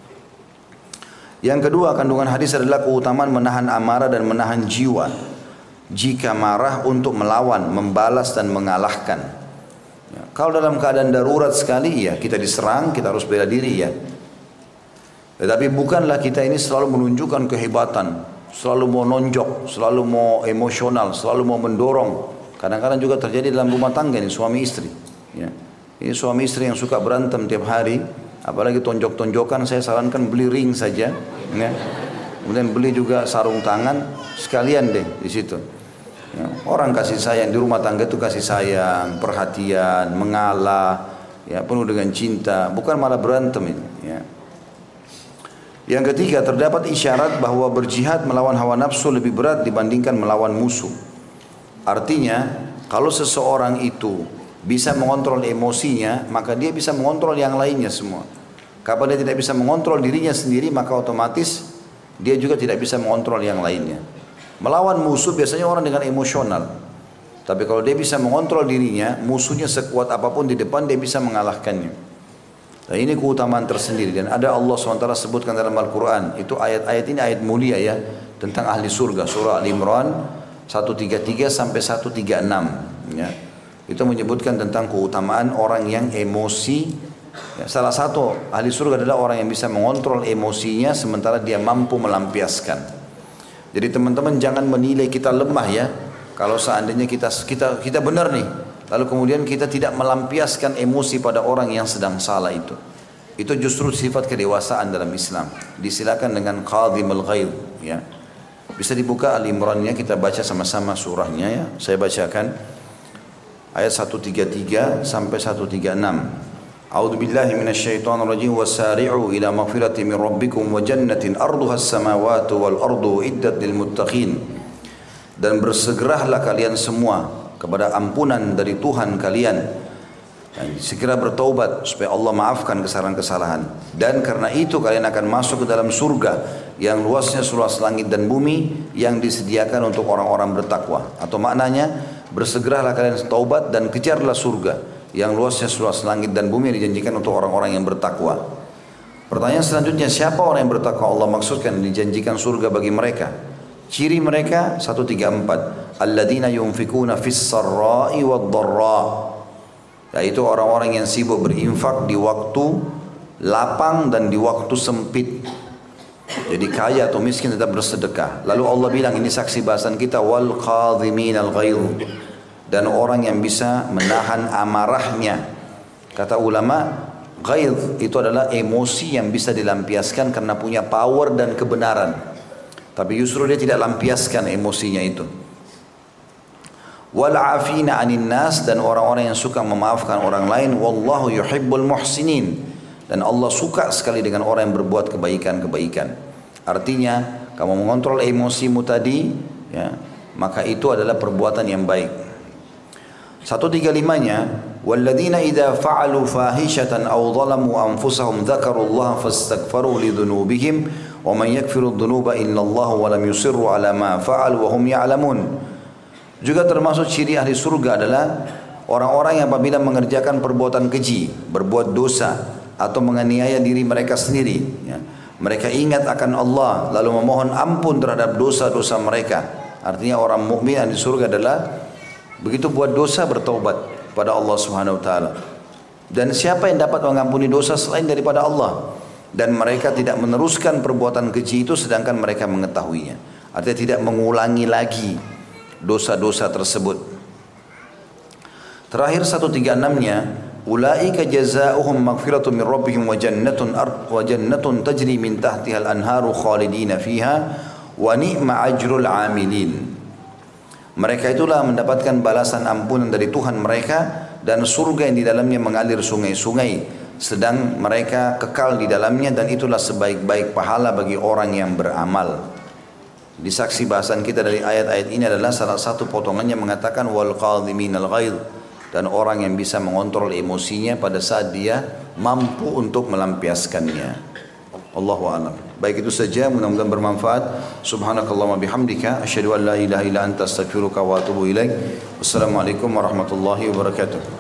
Yang kedua, kandungan hadis adalah keutamaan menahan amarah dan menahan jiwa jika marah untuk melawan, membalas dan mengalahkan. Ya, kalau dalam keadaan darurat sekali ya kita diserang, kita harus bela diri ya. Tetapi bukanlah kita ini selalu menunjukkan kehebatan, selalu mau nonjok, selalu mau emosional, selalu mau mendorong. Kadang-kadang juga terjadi dalam rumah tangga ini suami istri. Ya. Ini suami istri yang suka berantem tiap hari, apalagi tonjok-tonjokan, saya sarankan beli ring saja. Ya. Kemudian beli juga sarung tangan, sekalian deh di situ. Ya. Orang kasih sayang di rumah tangga itu kasih sayang, perhatian, mengalah, ya, penuh dengan cinta, bukan malah berantem ini. Ya. Yang ketiga, terdapat isyarat bahwa berjihad melawan hawa nafsu lebih berat dibandingkan melawan musuh. Artinya, kalau seseorang itu bisa mengontrol emosinya, maka dia bisa mengontrol yang lainnya semua. Kapan dia tidak bisa mengontrol dirinya sendiri, maka otomatis dia juga tidak bisa mengontrol yang lainnya. Melawan musuh biasanya orang dengan emosional. Tapi kalau dia bisa mengontrol dirinya, musuhnya sekuat apapun di depan dia bisa mengalahkannya. Dan ini keutamaan tersendiri dan ada Allah subhanahu wa taala sebutkan dalam Al-Quran. Itu ayat-ayat ini ayat mulia ya, tentang ahli surga, surah Al-Imran seratus tiga puluh tiga sampai seratus tiga puluh enam ya. Itu menyebutkan tentang keutamaan orang yang emosi ya. Salah satu ahli surga adalah orang yang bisa mengontrol emosinya sementara dia mampu melampiaskan. Jadi teman-teman jangan menilai kita lemah ya. Kalau seandainya kita kita kita benar nih, lalu kemudian kita tidak melampiaskan emosi pada orang yang sedang salah itu. Itu justru sifat kedewasaan dalam Islam. Disilakan dengan qadhimul ghaidh ya. Bisa dibuka Al-Imrannya, kita baca sama-sama surahnya ya. Saya bacakan ayat seratus tiga puluh tiga sampai seratus tiga puluh enam. A'udzu billahi minasyaitonir rajim wasari'u ila maghfiratin min rabbikum wa jannatin arduha as-samawati wal ardu iddat lil muttaqin. Dan bersegeralah kalian semua kepada ampunan dari Tuhan kalian. Dan segera bertaubat supaya Allah maafkan kesalahan-kesalahan. Dan karena itu kalian akan masuk ke dalam surga yang luasnya seluas langit dan bumi yang disediakan untuk orang-orang bertakwa. Atau maknanya bersegeralah kalian taubat dan kejarlah surga yang luasnya seluas langit dan bumi yang dijanjikan untuk orang-orang yang bertakwa. Pertanyaan selanjutnya, siapa orang yang bertakwa? Allah maksudkan dijanjikan surga bagi mereka. Ciri mereka seratus tiga puluh empat, alladzina yunfikuna fis sarra'i wad dharra, yaitu orang-orang yang sibuk berinfak di waktu lapang dan di waktu sempit. Jadi kaya atau miskin tetap bersedekah. Lalu Allah bilang, ini saksi bahasan kita, wal qadhiminal ghaidh, dan orang yang bisa menahan amarahnya. Kata ulama, ghaidh itu adalah emosi yang bisa dilampiaskan karena punya power dan kebenaran. Tapi justru dia tidak lampiaskan emosinya itu. Wal afina 'anil nas, dan orang-orang yang suka memaafkan orang lain. Wallahu yuhibbul muhsinin, dan Allah suka sekali dengan orang yang berbuat kebaikan-kebaikan. Artinya kamu mengontrol emosimu tadi, ya, maka itu adalah perbuatan yang baik. seratus tiga puluh lima-nya, walladzina idza fa'alu fahishatan aw zalamu anfusahum dzakarullaha fastaghfaru lidzunubihim wa man yaghfiru dzunuba illallah wa lam yusirru ala ma fa'alu wa hum ya'lamun. Juga termasuk ciri ahli surga adalah orang-orang yang apabila mengerjakan perbuatan keji, berbuat dosa atau menganiaya diri mereka sendiri, ya, mereka ingat akan Allah lalu memohon ampun terhadap dosa-dosa mereka. Artinya orang mukmin di surga adalah begitu buat dosa bertaubat pada Allah Subhanahu wa taala. Dan siapa yang dapat mengampuni dosa selain daripada Allah? Dan mereka tidak meneruskan perbuatan keji itu sedangkan mereka mengetahuinya. Artinya tidak mengulangi lagi dosa-dosa tersebut. Terakhir seratus tiga puluh enam-nya, ulaika jazaohum maghfiratun min rabbihim wa jannatun ard wa jannatun tajri min tahtiha al-anharu khalidina fiha wa ni'ma ajrul 'amilin. Mereka itulah mendapatkan balasan ampunan dari Tuhan mereka dan surga yang di dalamnya mengalir sungai-sungai, sedang mereka kekal di dalamnya, dan itulah sebaik-baik pahala bagi orang yang beramal. Di saksi bahasan kita dari ayat-ayat ini adalah salah satu potongannya mengatakan wal qadhiminal ghaidh, dan orang yang bisa mengontrol emosinya pada saat dia mampu untuk melampiaskannya. Allahu a'lam. Baik, itu saja, mudah-mudahan bermanfaat. Subhanakallahumma bihamdika asyhadu an la ilaha illa anta astaghfiruka wa atubu ilaik. Wassalamualaikum warahmatullahi wabarakatuh.